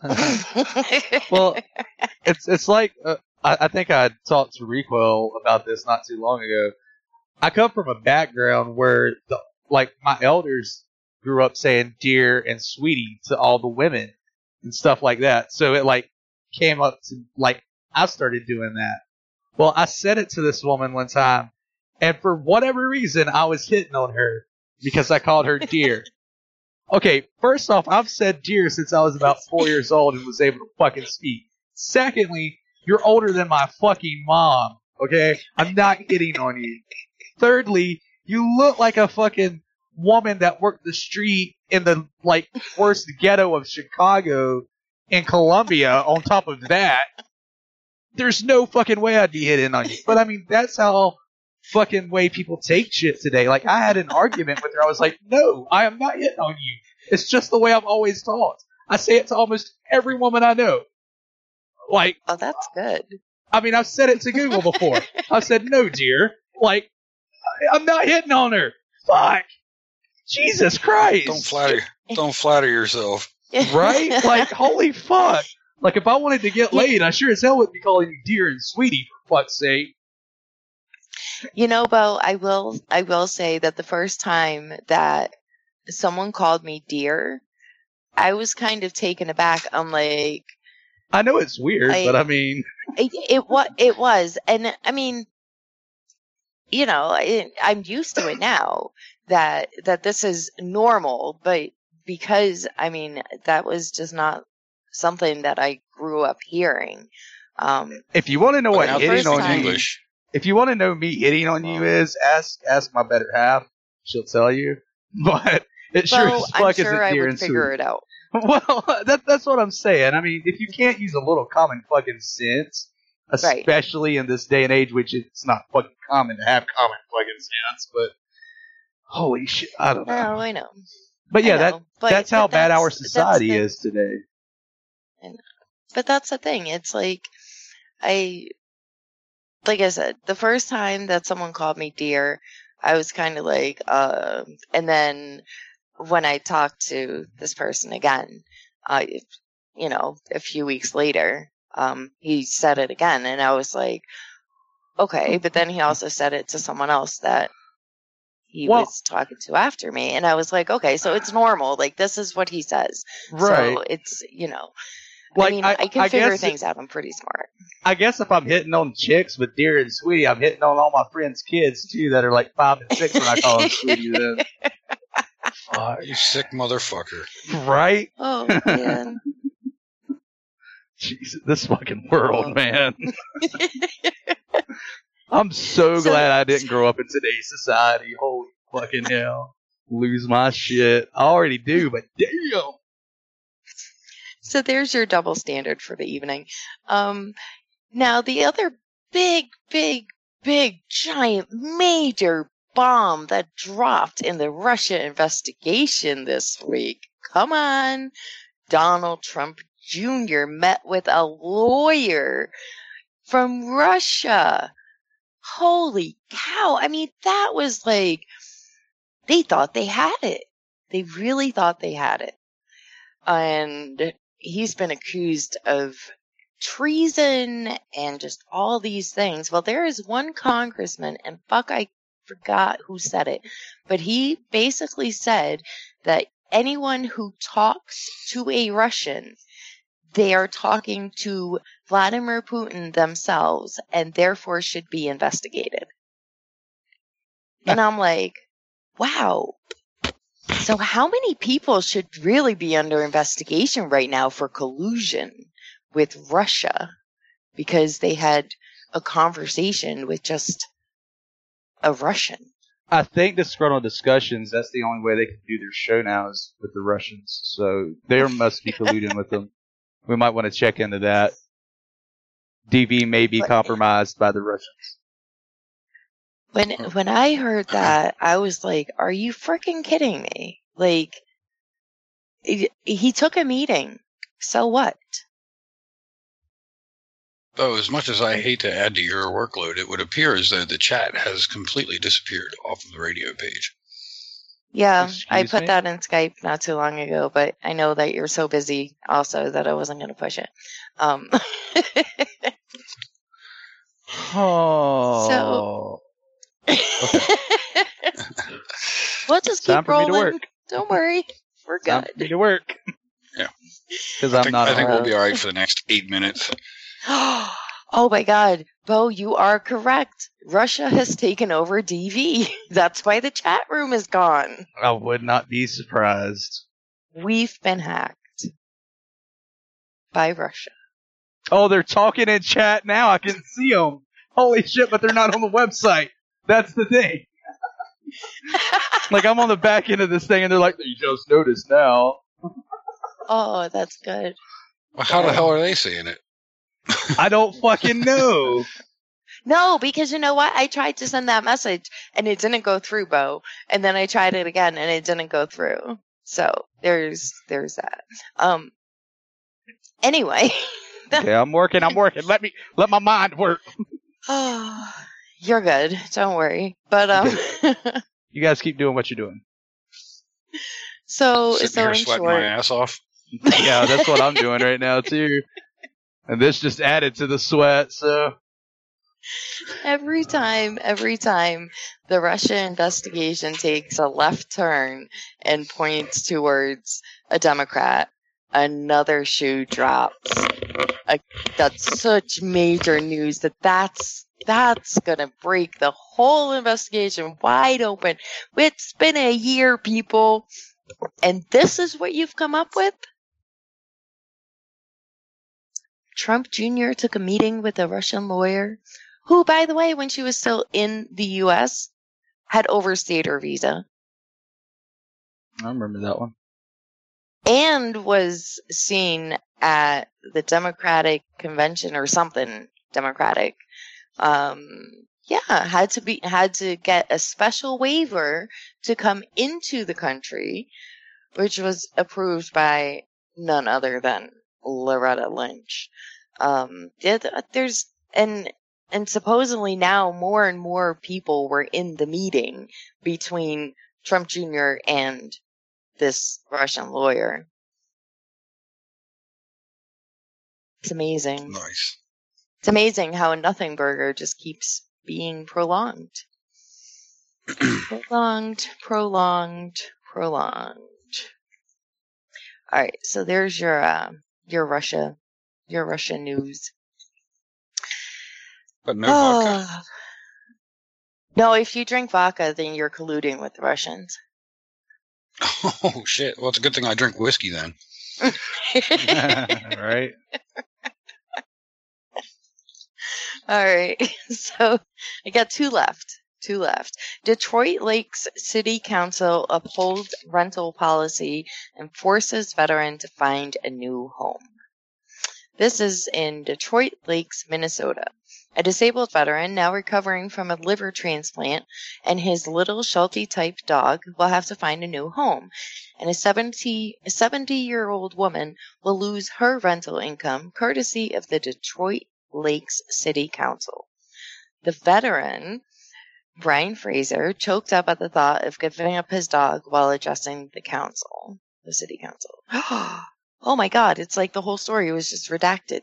Well, it's like I think I talked to Recoil about this not too long ago. I come from a background where my elders grew up saying "dear" and "sweetie" to all the women and stuff like that. So it came up to I started doing that. Well, I said it to this woman one time, and for whatever reason, I was hitting on her because I called her dear. Okay, first off, I've said dear since I was about 4 years old and was able to fucking speak. Secondly, you're older than my fucking mom, okay? I'm not hitting on you. Thirdly, you look like a fucking woman that worked the street in the, worst ghetto of Chicago and Columbia on top of that. There's no fucking way I'd be hitting on you. But I mean, that's how fucking way people take shit today. I had an argument with her. I was like, no, I am not hitting on you. It's just the way I've always talked. I say it to almost every woman I know. Oh, that's good. I mean, I've said it to Google before. I've said, no, dear. I'm not hitting on her. Fuck. Jesus Christ. Don't flatter yourself. Right? Holy fuck. If I wanted to get laid, I sure as hell would be calling you dear and sweetie, for fuck's sake. Bo, I will say that the first time that someone called me dear, I was kind of taken aback. I'm like, I know it's weird, but I mean, it was, and I mean, I'm used to it now that this is normal, but because I mean that was just not something that I grew up hearing. If you want to know what hitting on you, if you want to know me hitting on you is, ask my better half. She'll tell you. But it sure as fuck isn't I dear would and figure sweet. it out. Well, that's what I'm saying. I mean, if you can't use a little common fucking sense, especially in this day and age, which it's not fucking common to have common fucking sense, but holy shit, I don't know. I know. But yeah, that's how bad our society is today. But that's the thing. It's like I said, the first time that someone called me dear, I was kind of like, and then when I talked to this person again, you know, a few weeks later, he said it again, and I was like, okay, but then he also said it to someone else that he was talking to after me, and I was like, okay, so it's normal. Like, this is what he says. Right. So it's, you know, Like, I mean, I can figure guess things out. I'm pretty smart. I guess if I'm hitting on chicks with dear and sweetie, I'm hitting on all my friends' kids too that are like 5 and 6 when I call them sweetie. Then. You sick motherfucker. Right? Oh, man. Jesus, this fucking world, man. I'm so glad I didn't grow up in today's society. Holy fucking hell. Lose my shit. I already do, but damn. So there's your double standard for the evening. Now, the other big, giant, major bomb that dropped in the Russia investigation this week. Come on. Donald Trump Jr. met with a lawyer from Russia. Holy cow. I mean, that was like, they thought they had it. They really thought they had it. And he's been accused of treason and just all these things. Well, there is one congressman, and I forgot who said it, but he basically said that anyone who talks to a Russian, they are talking to Vladimir Putin themselves and therefore should be investigated. And I'm like, wow. So how many people should really be under investigation right now for collusion with Russia because they had a conversation with just a Russian? I think disgruntled discussions, that's the only way they can do their show now is with the Russians. So they must be colluding with them. We might want to check into that. DV may be compromised by the Russians. When I heard that, I was like, are you freaking kidding me? Like, he took a meeting. So what? Though, as much as I hate to add to your workload, it would appear as though the chat has completely disappeared off of the radio page. Yeah, I put that in Skype not too long ago, but I know that you're so busy also that I wasn't going to push it. Oh. So, we'll just keep rolling. Don't worry. We're good. Time for me to work. Yeah. Because I think we'll be all right for the next 8 minutes. Oh my God, Bo, you are correct. Russia has taken over DV. That's why the chat room is gone. I would not be surprised. We've been hacked by Russia. Oh, they're talking in chat now. I can see them. Holy shit, but they're not on the website. That's the thing. Like, I'm on the back end of this thing, and they're like, you just noticed now. Oh, that's good. Well, how the hell are they seeing it? I don't fucking know. No, because you know what? I tried to send that message, and it didn't go through, Bo. And then I tried it again, and it didn't go through. So, there's that. Anyway. Okay, I'm working. Let my mind work. Oh, you're good. Don't worry. But, you guys keep doing what you're doing. So Sitting here in sweating short, my ass off. Yeah, that's what I'm doing right now, too. And this just added to the sweat, so. every time the Russia investigation takes a left turn and points towards a Democrat, another shoe drops. That's such major news that's gonna break the whole investigation wide open. It's been a year, people, and this is what you've come up with? Trump Jr. took a meeting with a Russian lawyer who, by the way, when she was still in the U.S., had overstayed her visa. I remember that one. And was seen at the Democratic convention or something Democratic. Had to get a special waiver to come into the country, which was approved by none other than Loretta Lynch. There's and supposedly now more and more people were in the meeting between Trump Jr. and this Russian lawyer. It's amazing. Nice. It's amazing how a nothing burger just keeps being prolonged. Prolonged. All right, so there's your Russia news. But no vodka. No, if you drink vodka, then you're colluding with the Russians. Oh shit! Well, it's a good thing I drink whiskey then. Right. All right, so I got two left. Detroit Lakes City Council upholds rental policy and forces veteran to find a new home. This is in Detroit Lakes, Minnesota. A disabled veteran now recovering from a liver transplant and his little Sheltie-type dog will have to find a new home, and a 70-year-old woman will lose her rental income courtesy of the Detroit Lakes City Council. The veteran, Brian Fraser, choked up at the thought of giving up his dog while addressing the city council. Oh my God, it's like the whole story was just redacted.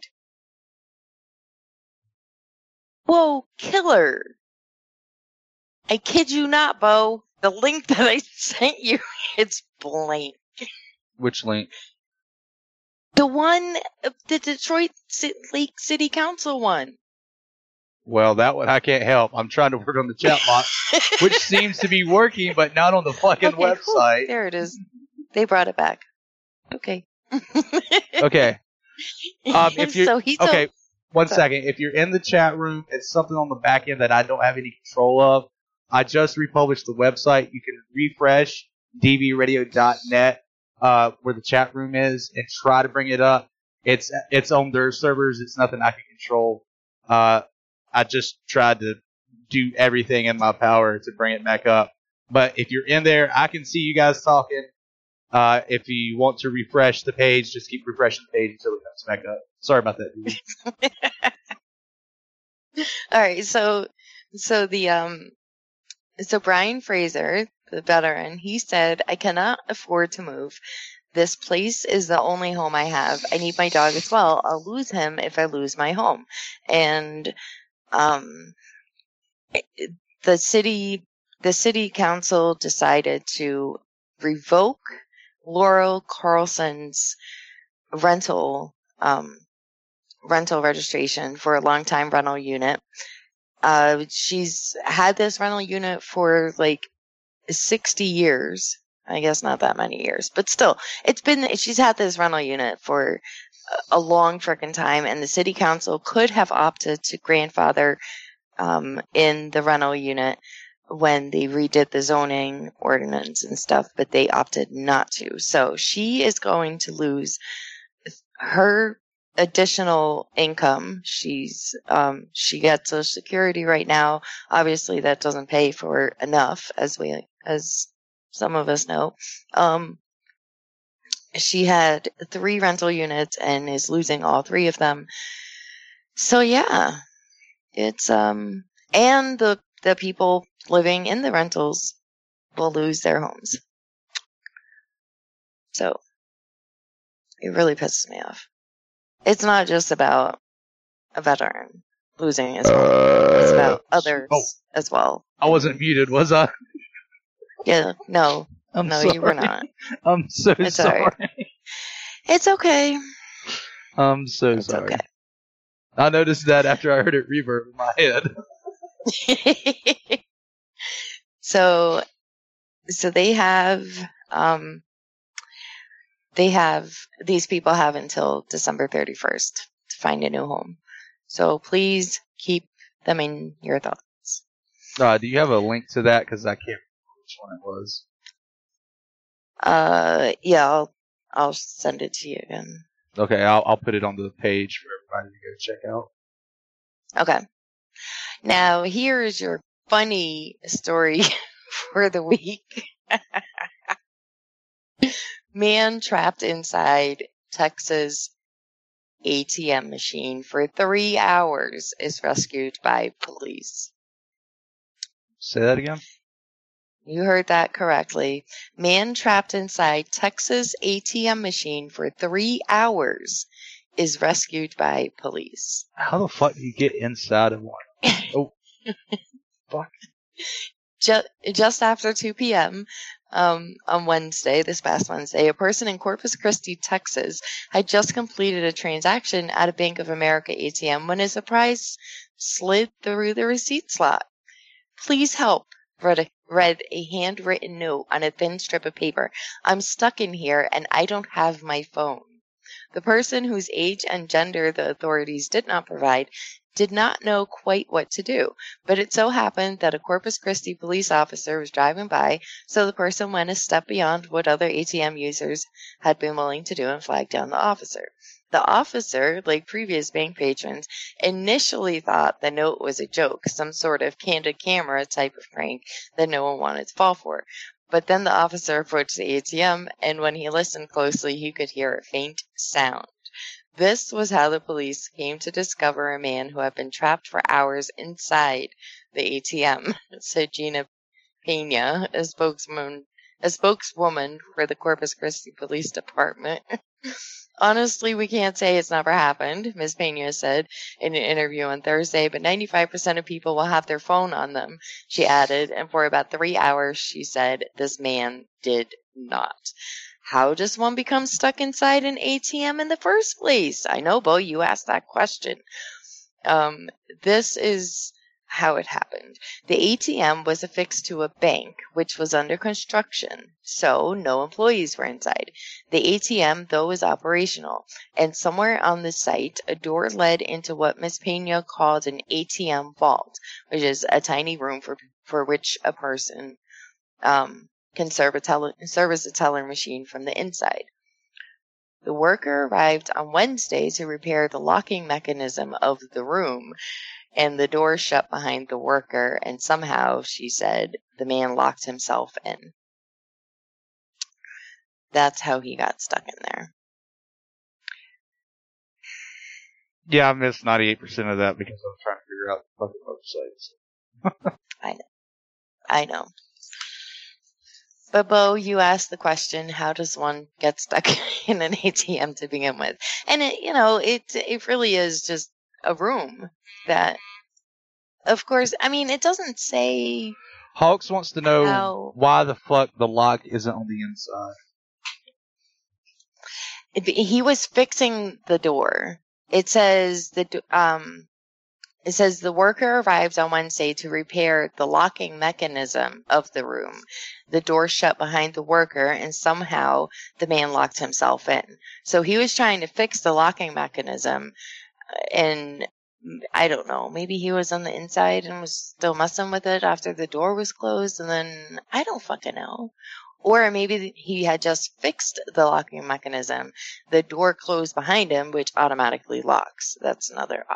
Whoa, killer. I kid you not, Bo. The link that I sent you, it's blank. Which link? The one, the Detroit Lake City Council one. Well, that one I can't help. I'm trying to work on the chat box, which seems to be working, but not on the fucking website. There it is. They brought it back. Okay. Okay. If you're okay, one second. If you're in the chat room, it's something on the back end that I don't have any control of. I just republished the website. You can refresh dvradio.net, where the chat room is, and try to bring it up. It's on their servers. It's nothing I can control. I just tried to do everything in my power to bring it back up. But if you're in there, I can see you guys talking. If you want to refresh the page, just keep refreshing the page until it comes back up. Sorry about that, dude. All right, so Brian Fraser, the veteran, he said, "I cannot afford to move. This place is the only home I have. I need my dog as well. I'll lose him if I lose my home." And the city council decided to revoke Laurel Carlson's rental registration for a long-time rental unit. She's had this rental unit for like 60 years. I guess not that many years, but still, she's had this rental unit for a long frickin' time, and the city council could have opted to grandfather in the rental unit when they redid the zoning ordinance and stuff, but they opted not to. So she is going to lose her additional income. She gets Social Security right now. Obviously, that doesn't pay for enough, as some of us know. She had 3 rental units and is losing all 3 of them. So yeah, it's and the people living in the rentals will lose their homes. So it really pisses me off. It's not just about a veteran losing his home. It's about others as well. I wasn't muted, was I? Yeah, no. I'm no, sorry. You were not. I'm so it's sorry. All right. It's okay. I'm so sorry. Okay. I noticed that after I heard it reverb in my head. So these people have until December 31st to find a new home. So please keep them in your thoughts. Do you have a link to that? Because I can't remember which one it was. Yeah, I'll send it to you again. Okay, I'll put it on the page for everybody to go check out. Okay. Now, here is your funny story for the week. Man trapped inside Texas ATM machine for 3 hours is rescued by police. Say that again? You heard that correctly. Man trapped inside Texas ATM machine for 3 hours is rescued by police. How the fuck do you get inside of one? Oh, fuck. Just after 2 p.m. On Wednesday, this past Wednesday, a person in Corpus Christi, Texas, had just completed a transaction at a Bank of America ATM when a surprise slid through the receipt slot. Please help, read a handwritten note on a thin strip of paper. I'm stuck in here and I don't have my phone. The person, whose age and gender the authorities did not provide, did not know quite what to do, but it so happened that a Corpus Christi police officer was driving by, so the person went a step beyond what other ATM users had been willing to do and flagged down the officer. The officer, like previous bank patrons, initially thought the note was a joke, some sort of candid camera type of prank that no one wanted to fall for. But then the officer approached the ATM, and when he listened closely, he could hear a faint sound. This was how the police came to discover a man who had been trapped for hours inside the ATM, said Gina Pena, a spokeswoman for the Corpus Christi Police Department. Honestly, we can't say it's never happened, Ms. Pena said in an interview on Thursday, but 95% of people will have their phone on them, she added, and for about 3 hours, she said, this man did not. How does one become stuck inside an ATM in the first place? I know, Bo, you asked that question. This is how it happened. The ATM was affixed to a bank, which was under construction, so no employees were inside. The ATM, though, was operational, and somewhere on the site, a door led into what Ms. Pena called an ATM vault, which is a tiny room for which a person can service a teller machine from the inside. The worker arrived on Wednesday to repair the locking mechanism of the room, and the door shut behind the worker, and somehow, she said, the man locked himself in. That's how he got stuck in there. Yeah, I missed 98% of that because I was trying to figure out the fucking websites. I know. But Bo, you asked the question, how does one get stuck in an ATM to begin with? And it really is just a room that, of course, I mean, it doesn't say. Hawks wants to know why the fuck the lock isn't on the inside. He was fixing the door. It says the worker arrived on Wednesday to repair the locking mechanism of the room. The door shut behind the worker, and somehow the man locked himself in. So he was trying to fix the locking mechanism, and I don't know, maybe he was on the inside and was still messing with it after the door was closed, and then I don't fucking know. Or maybe he had just fixed the locking mechanism. The door closed behind him, which automatically locks. That's another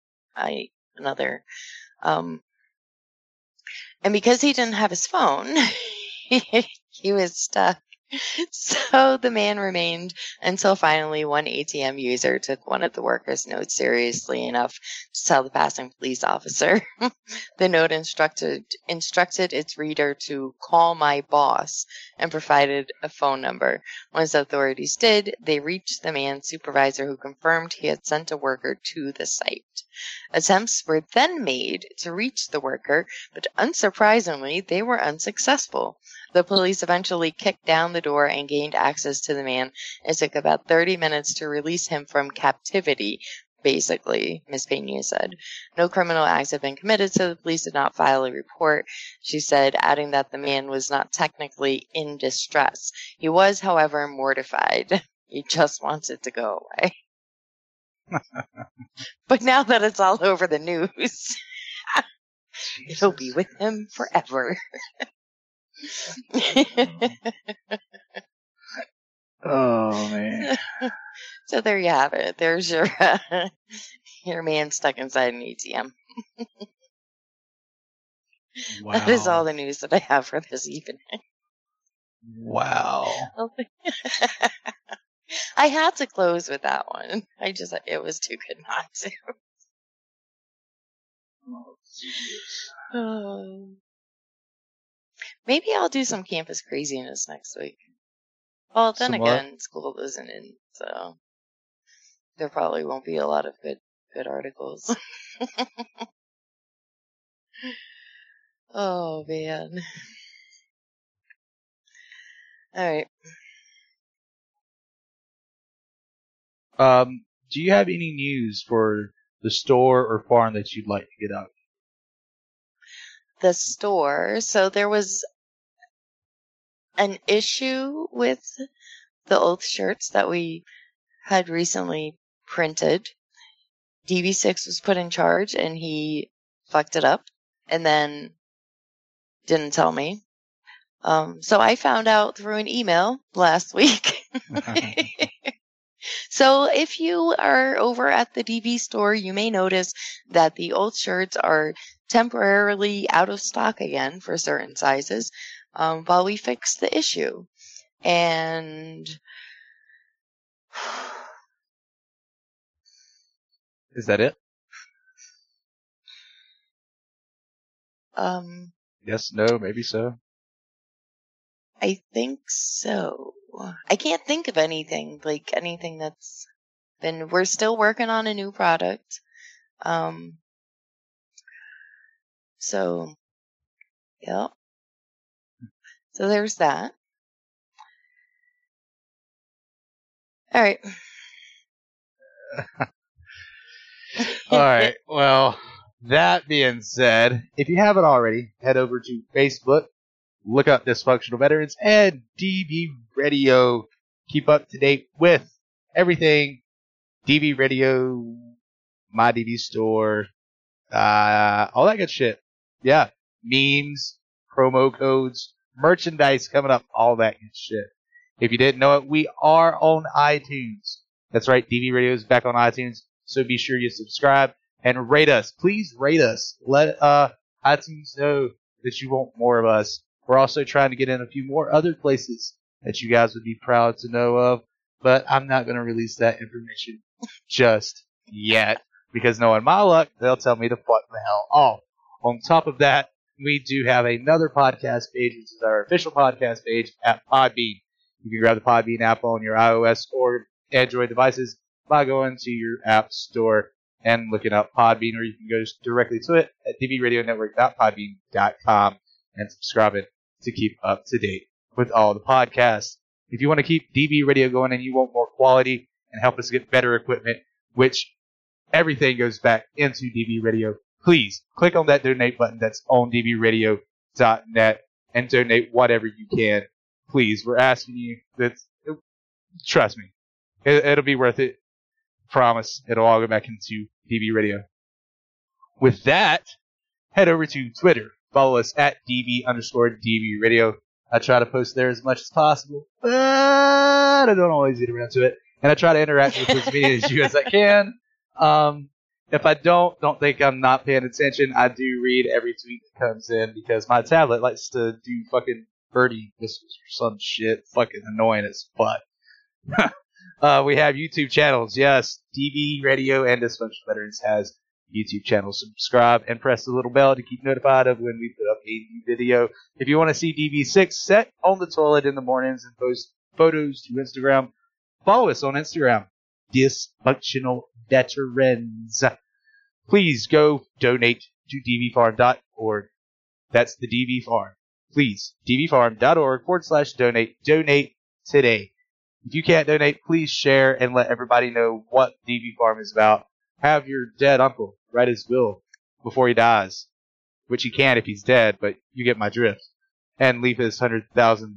and because he didn't have his phone, he was stuck. So the man remained until finally one ATM user took one of the worker's notes seriously enough to tell the passing police officer. The note instructed its reader to call my boss and provided a phone number. Once the authorities did, they reached the man's supervisor, who confirmed he had sent a worker to the site. Attempts were then made to reach the worker, but unsurprisingly, they were unsuccessful. The police eventually kicked down the door and gained access to the man. It took about 30 minutes to release him from captivity, basically, Ms. Pena said. No criminal acts have been committed, so the police did not file a report, she said, adding that the man was not technically in distress. He was, however, mortified. He just wanted to go away. But now that it's all over the news, it'll be with him forever. Oh, man. So there you have it. There's your man stuck inside an ATM. Wow. That is all the news that I have for this evening. Wow. I had to close with that one. It was too good not to. Maybe I'll do some campus craziness next week. Well, then Some what? again, school isn't in, so there probably won't be a lot of good articles. Oh, man. All right. Do you have any news for the store or farm that you'd like to get out? The store. So there was an issue with the oath shirts that we had recently printed. DV6 was put in charge and he fucked it up and then didn't tell me. So I found out through an email last week. So if you are over at the DV store, you may notice that the old shirts are temporarily out of stock again for certain sizes while we fix the issue. And Is that it? Yes, no, maybe so. I think so. I can't think of anything that's been. We're still working on a new product. So, yeah. So there's that. All right. All right. Well, that being said, if you haven't already, head over to Facebook, look up Dysfunctional Veterans and DV Radio. Keep up to date with everything DV Radio, My DV Store, all that good shit. Yeah. Memes, promo codes, merchandise coming up, all that good shit. If you didn't know it, we are on iTunes. That's right, DV Radio is back on iTunes, so be sure you subscribe and rate us. Please rate us. Let iTunes know that you want more of us. We're also trying to get in a few more other places that you guys would be proud to know of, but I'm not going to release that information just yet, because knowing my luck, they'll tell me to fuck the hell off. On top of that, we do have another podcast page, which is our official podcast page at Podbean. You can grab the Podbean app on your iOS or Android devices by going to your app store and looking up Podbean, or you can go directly to it at dvradionetwork.podbean.com and subscribe it to keep up to date with all the podcasts. If you want to keep DV Radio going and you want more quality and help us get better equipment, which everything goes back into DV Radio, please click on that donate button that's on dvradio.net and donate whatever you can. Please, we're asking you. Trust me, it'll be worth it. Promise, it'll all go back into DV Radio. With that, head over to Twitter. Follow us at DV_DV Radio. I try to post there as much as possible, but I don't always get around to it. And I try to interact with as many of you as I can. If I don't think I'm not paying attention. I do read every tweet that comes in because my tablet likes to do fucking birdie whistles or some shit. Fucking annoying as fuck. We have YouTube channels. Yes, DV Radio and Dysfunctional Veterans has YouTube channels. Subscribe and press the little bell to keep notified of when we put up a new video. If you want to see DV6 set on the toilet in the mornings and post photos to Instagram, follow us on Instagram, Dysfunctional Veterans. Please go donate to dvfarm.org. That's the DV Farm. Please, dvfarm.org/donate. Donate today. If you can't donate, please share and let everybody know what DV Farm is about. Have your dead uncle write his will before he dies, which he can if he's dead, but you get my drift, and leave his $100,000 to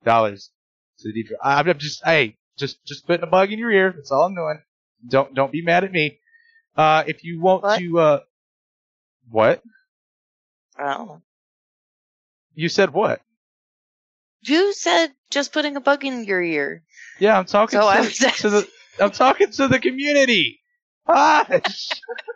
the DV. I'm just putting a bug in your ear. That's all I'm doing. Don't be mad at me. If you want to, what? I don't know. You said what? You said just putting a bug in your ear. Yeah, I'm talking I'm talking to the community. Hush.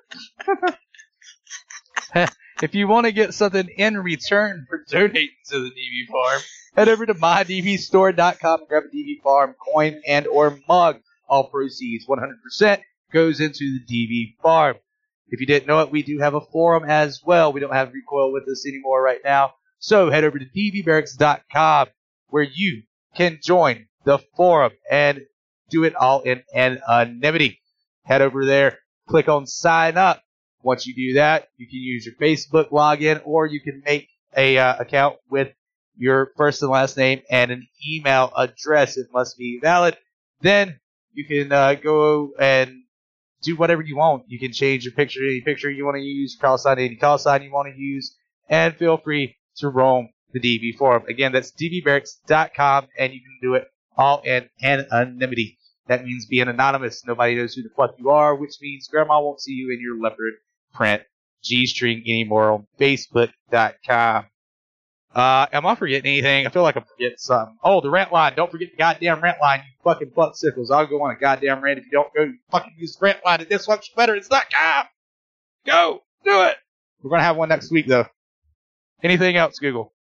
If you want to get something in return for donating to the DV Farm, head over to mydvstore.com and grab a DV Farm coin and or mug. all proceeds, 100%, goes into the DV farm. If you didn't know it, we do have a forum as well. We don't have Recoil with us anymore right now. So head over to dvbarracks.com where you can join the forum and do it all in anonymity. Head over there, click on sign up. Once you do that, you can use your Facebook login, or you can make a account with your first and last name and an email address. It must be valid. Then you can go and do whatever you want. You can change your picture to any picture you want to use, call sign to any call sign you want to use, and feel free to roam the DV forum. Again, that's dvbarracks.com, and you can do it all in anonymity. That means being anonymous. Nobody knows who the fuck you are, which means Grandma won't see you in your leopard print G-string anymore on Facebook.com. Am I forgetting anything? I feel like I'm forgetting something. Oh, the rant line. Don't forget the goddamn rant line, you fucking fuck-sickles. I'll go on a goddamn rant if you don't go. You fucking use the rant line at dysfunctionalveterans.com. Go! Do it! We're going to have one next week, though. Anything else, Google?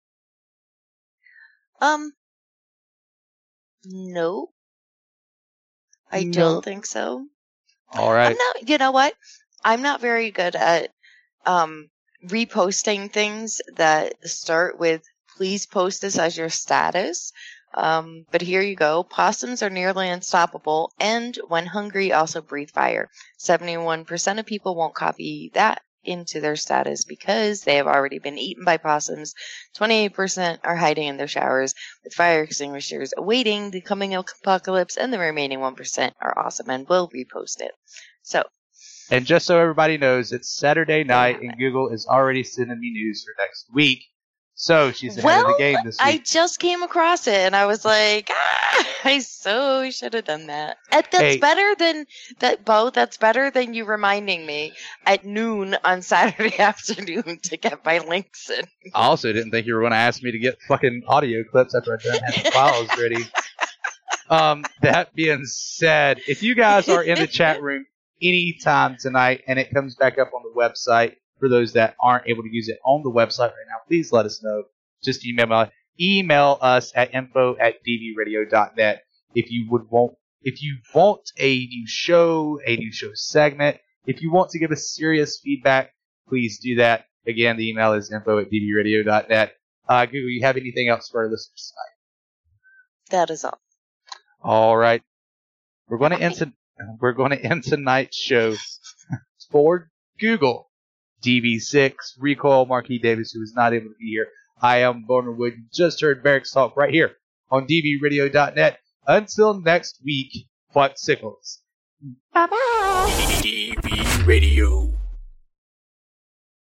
No. I don't think so. All right. You know what? I'm not very good at reposting things that start with "please post this as your status." But here you go. Possums are nearly unstoppable, and when hungry, also breathe fire. 71% of people won't copy that into their status because they have already been eaten by possums. 28% are hiding in their showers with fire extinguishers awaiting the coming apocalypse, and the remaining 1% are awesome and will repost it. So. And just so everybody knows, it's Saturday night, and Google is already sending me news for next week. So she's ahead of the game this week. I just came across it, and I was like, I so should have done that. And that's better than that, Bo. That's better than you reminding me at noon on Saturday afternoon to get my links in. I also didn't think you were going to ask me to get fucking audio clips after I done had the files ready. That being said, if you guys are in the chat room anytime tonight and it comes back up on the website, for those that aren't able to use it on the website right now, please let us know. Just email us at info@dvradio.net if you want a new show segment. If you want to give us serious feedback, please do that. Again, the email is info@dvradio.net. Google, you have anything else for our listeners tonight? That is all. All right. We're going to end tonight's show for Google, DV6, Recoil, Marquis Davis, who is not able to be here. I am Boner Wood. You just heard Barracks Talk right here on dvradio.net. Until next week, fuck sickles. DV Radio.